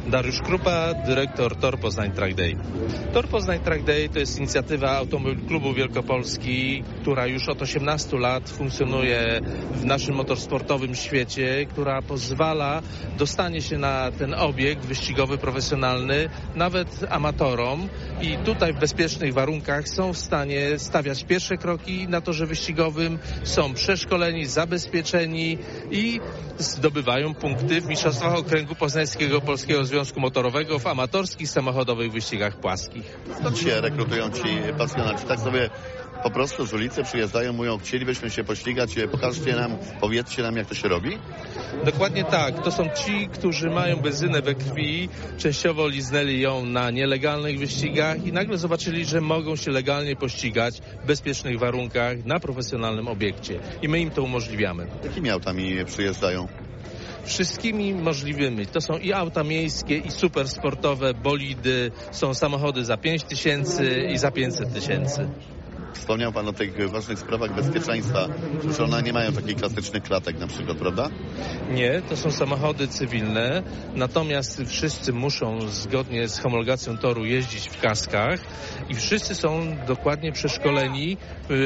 H: Dariusz Krupa, dyrektor Tor Poznań Track Day. Tor Poznań Track Day to jest inicjatywa Automobil Klubu Wielkopolski, która już od osiemnastu lat funkcjonuje w naszym motorsportowym świecie, która pozwala dostanie się na ten obiekt wyścigowy, profesjonalny, nawet amatorom, i tutaj w bezpiecznych warunkach są w stanie stawiać pierwsze kroki na torze wyścigowym, są przeszkoleni, zabezpieczeni i zdobywają punkty w Mistrzostwach Okręgu Poznańskiego Polskiego Związku Motorowego w amatorskich samochodowych wyścigach płaskich.
A: Skąd się rekrutują ci pasjonaci? Tak sobie po prostu z ulicy przyjeżdżają, mówią, chcielibyśmy się poślizgać, pokażcie nam, powiedzcie nam, jak to się robi?
H: Dokładnie tak. To są ci, którzy mają benzynę we krwi, częściowo liznęli ją na nielegalnych wyścigach i nagle zobaczyli, że mogą się legalnie pościgać w bezpiecznych warunkach na profesjonalnym obiekcie. I my im to umożliwiamy.
A: Jakimi autami przyjeżdżają?
H: Wszystkimi możliwymi. To są i auta miejskie, i supersportowe, bolidy, są samochody za pięć tysięcy i za pięćset tysięcy.
A: Wspomniał Pan o tych ważnych sprawach bezpieczeństwa, że one nie mają takich klasycznych klatek na przykład, prawda?
H: Nie, to są samochody cywilne, natomiast wszyscy muszą zgodnie z homologacją toru jeździć w kaskach i wszyscy są dokładnie przeszkoleni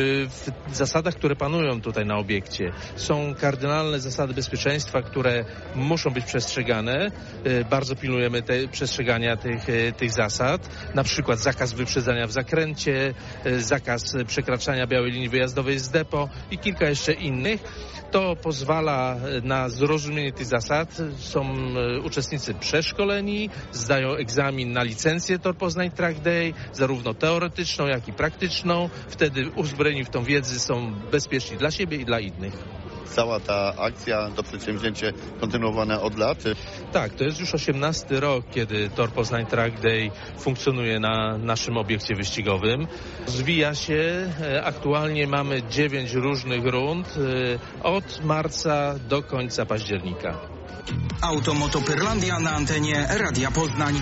H: w zasadach, które panują tutaj na obiekcie. Są kardynalne zasady bezpieczeństwa, które muszą być przestrzegane. Bardzo pilnujemy te, przestrzegania tych, tych zasad. Na przykład zakaz wyprzedzania w zakręcie, zakaz przekraczania białej linii wyjazdowej z depo i kilka jeszcze innych. To pozwala na zrozumienie tych zasad. Są uczestnicy przeszkoleni, zdają egzamin na licencję Tor Poznań Track Day, zarówno teoretyczną, jak i praktyczną. Wtedy uzbrojeni w tą wiedzę są bezpieczni dla siebie i dla innych.
A: Cała ta akcja, to przedsięwzięcie kontynuowane od lat?
H: Tak, to jest już osiemnasty rok, kiedy Tor Poznań Track Day funkcjonuje na naszym obiekcie wyścigowym. Zwija się, aktualnie mamy dziewięć różnych rund od marca do końca października.
G: Automotopyrlandia na antenie Radia Poznań.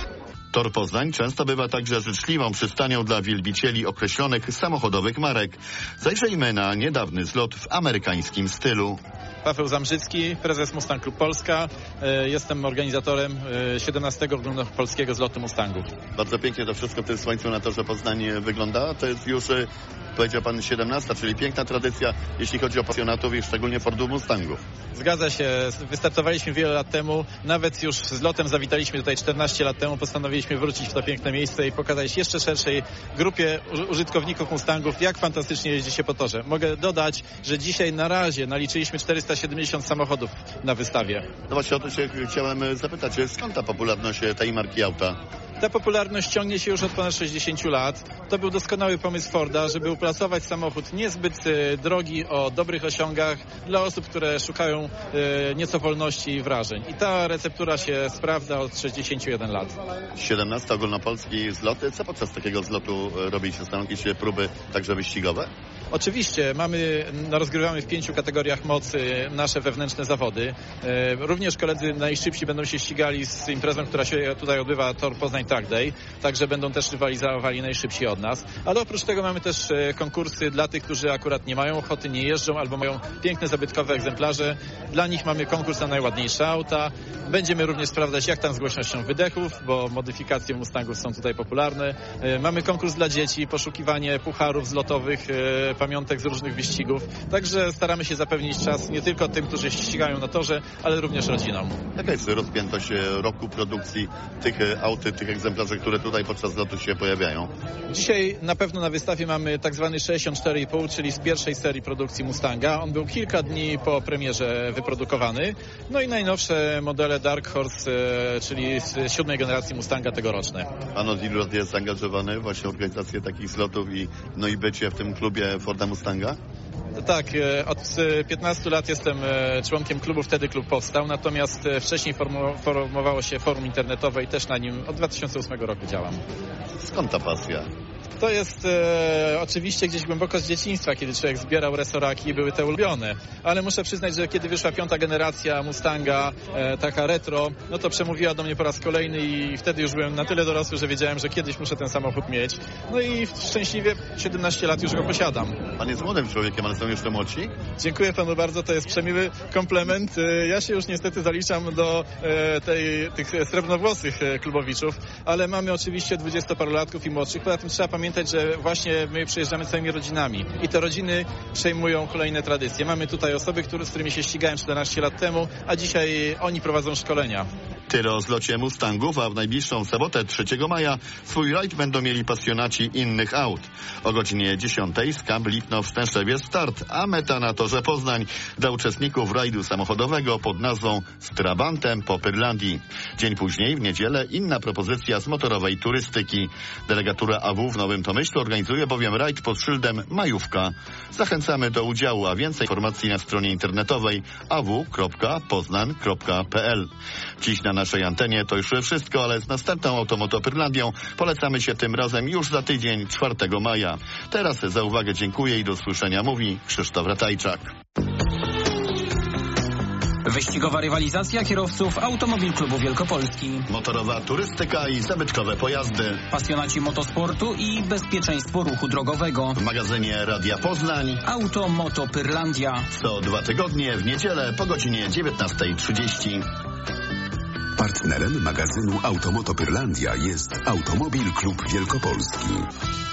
A: Tor Poznań często bywa także życzliwą przystanią dla wielbicieli określonych samochodowych marek. Zajrzyjmy na niedawny zlot w amerykańskim stylu.
I: Paweł Zamrzycki, prezes Mustang Klub Polska. Jestem organizatorem siedemnastego polskiego zlotu Mustangów.
A: Bardzo pięknie to wszystko w tym słońcu na torze Poznań wygląda. To jest już, powiedział pan, siedemnasta, czyli piękna tradycja, jeśli chodzi o pasjonatów i szczególnie Fordów Mustangów.
I: Zgadza się. Wystartowaliśmy wiele lat temu. Nawet już z lotem zawitaliśmy tutaj czternaście lat temu. Postanowiliśmy wrócić w to piękne miejsce i pokazać jeszcze szerszej grupie użytkowników Mustangów, jak fantastycznie jeździ się po torze. Mogę dodać, że dzisiaj na razie naliczyliśmy czterysta siedemdziesiąt samochodów na wystawie.
A: No właśnie o to się chciałem zapytać, skąd ta popularność tej marki auta?
I: Ta popularność ciągnie się już od ponad sześćdziesięciu lat. To był doskonały pomysł Forda, żeby uplasować samochód niezbyt drogi, o dobrych osiągach dla osób, które szukają e, nieco wolności i wrażeń. I ta receptura się sprawdza od sześćdziesięciu jeden lat.
A: siedemnasty ogólnopolski zlot. Co podczas takiego zlotu robicie? Są jakieś próby także wyścigowe?
I: Oczywiście. Mamy, no, rozgrywamy w pięciu kategoriach mocy nasze wewnętrzne zawody. E, również koledzy najszybsi będą się ścigali z imprezą, która się tutaj odbywa, Tor Poznań Track Day, także będą też rywalizowali najszybsi od nas. Ale oprócz tego mamy też e, konkursy dla tych, którzy akurat nie mają ochoty, nie jeżdżą albo mają piękne, zabytkowe egzemplarze. Dla nich mamy konkurs na najładniejsze auta. Będziemy również sprawdzać, jak tam z głośnością wydechów, bo modyfikacje Mustangów są tutaj popularne. E, mamy konkurs dla dzieci, poszukiwanie pucharów zlotowych, e, pamiątek z różnych wyścigów. Także staramy się zapewnić czas nie tylko tym, którzy ścigają na torze, ale również rodzinom.
A: Jaka jest rozpiętość roku produkcji tych aut, tych egzemplarzy, które tutaj podczas lotu się pojawiają?
I: Dzisiaj na pewno na wystawie mamy tak zwany sześćdziesiąt cztery i pół, czyli z pierwszej serii produkcji Mustanga. On był kilka dni po premierze wyprodukowany. No i najnowsze modele Dark Horse, czyli z siódmej generacji Mustanga tegoroczne.
A: Pan od ilu lat jest zaangażowany właśnie w organizację takich zlotów i, no i bycie w tym klubie Forda Mustanga?
I: Tak, od piętnastu lat jestem członkiem klubu, wtedy klub powstał, natomiast wcześniej formowało się forum internetowe i też na nim od dwa tysiące ósmego roku działam.
A: Skąd ta pasja?
I: To jest e, oczywiście gdzieś głęboko z dzieciństwa, kiedy człowiek zbierał resoraki i były te ulubione. Ale muszę przyznać, że kiedy wyszła piąta generacja Mustanga, e, taka retro, no to przemówiła do mnie po raz kolejny i wtedy już byłem na tyle dorosły, że wiedziałem, że kiedyś muszę ten samochód mieć. No i szczęśliwie siedemnaście lat już go posiadam.
A: Pan jest młodym człowiekiem, ale są jeszcze młodsi?
I: Dziękuję panu bardzo, to jest przemiły komplement. E, ja się już niestety zaliczam do e, tej, tych srebrnowłosych e, klubowiczów, ale mamy oczywiście dwudziestoparolatków i młodszych. Poza tym trzeba pamiętać, że właśnie my przyjeżdżamy całymi rodzinami i te rodziny przejmują kolejne tradycje. Mamy tutaj osoby, które, z którymi się ścigałem czternaście lat temu, a dzisiaj oni prowadzą szkolenia.
A: Tyle o zlocie Mustangów, a w najbliższą sobotę trzeciego maja swój rajd będą mieli pasjonaci innych aut. O godzinie dziesiątej z Camp Lipno w Stęszewie start, a meta na torze Poznań dla uczestników rajdu samochodowego pod nazwą Z Trabantem po Pyrlandii. Dzień później, w niedzielę, inna propozycja z motorowej turystyki. Delegatura A W w Nowym Tomyślu organizuje bowiem rajd pod szyldem Majówka. Zachęcamy do udziału, a więcej informacji na stronie internetowej a w kropka poznan kropka p l. Dziś na naszej antenie to już wszystko, ale z następną Automoto Pyrlandią polecamy się tym razem już za tydzień, czwartego maja. Teraz za uwagę dziękuję i do usłyszenia mówi Krzysztof Ratajczak.
G: Wyścigowa rywalizacja kierowców Automobil Klubu Wielkopolski.
A: Motorowa turystyka i zabytkowe pojazdy.
G: Pasjonaci motosportu i bezpieczeństwo ruchu drogowego.
A: W magazynie Radia Poznań
G: Automoto Pyrlandia.
A: Co dwa tygodnie w niedzielę po godzinie dziewiętnasta trzydzieści.
E: Partnerem magazynu Automoto Pyrlandia jest Automobil Klub Wielkopolski.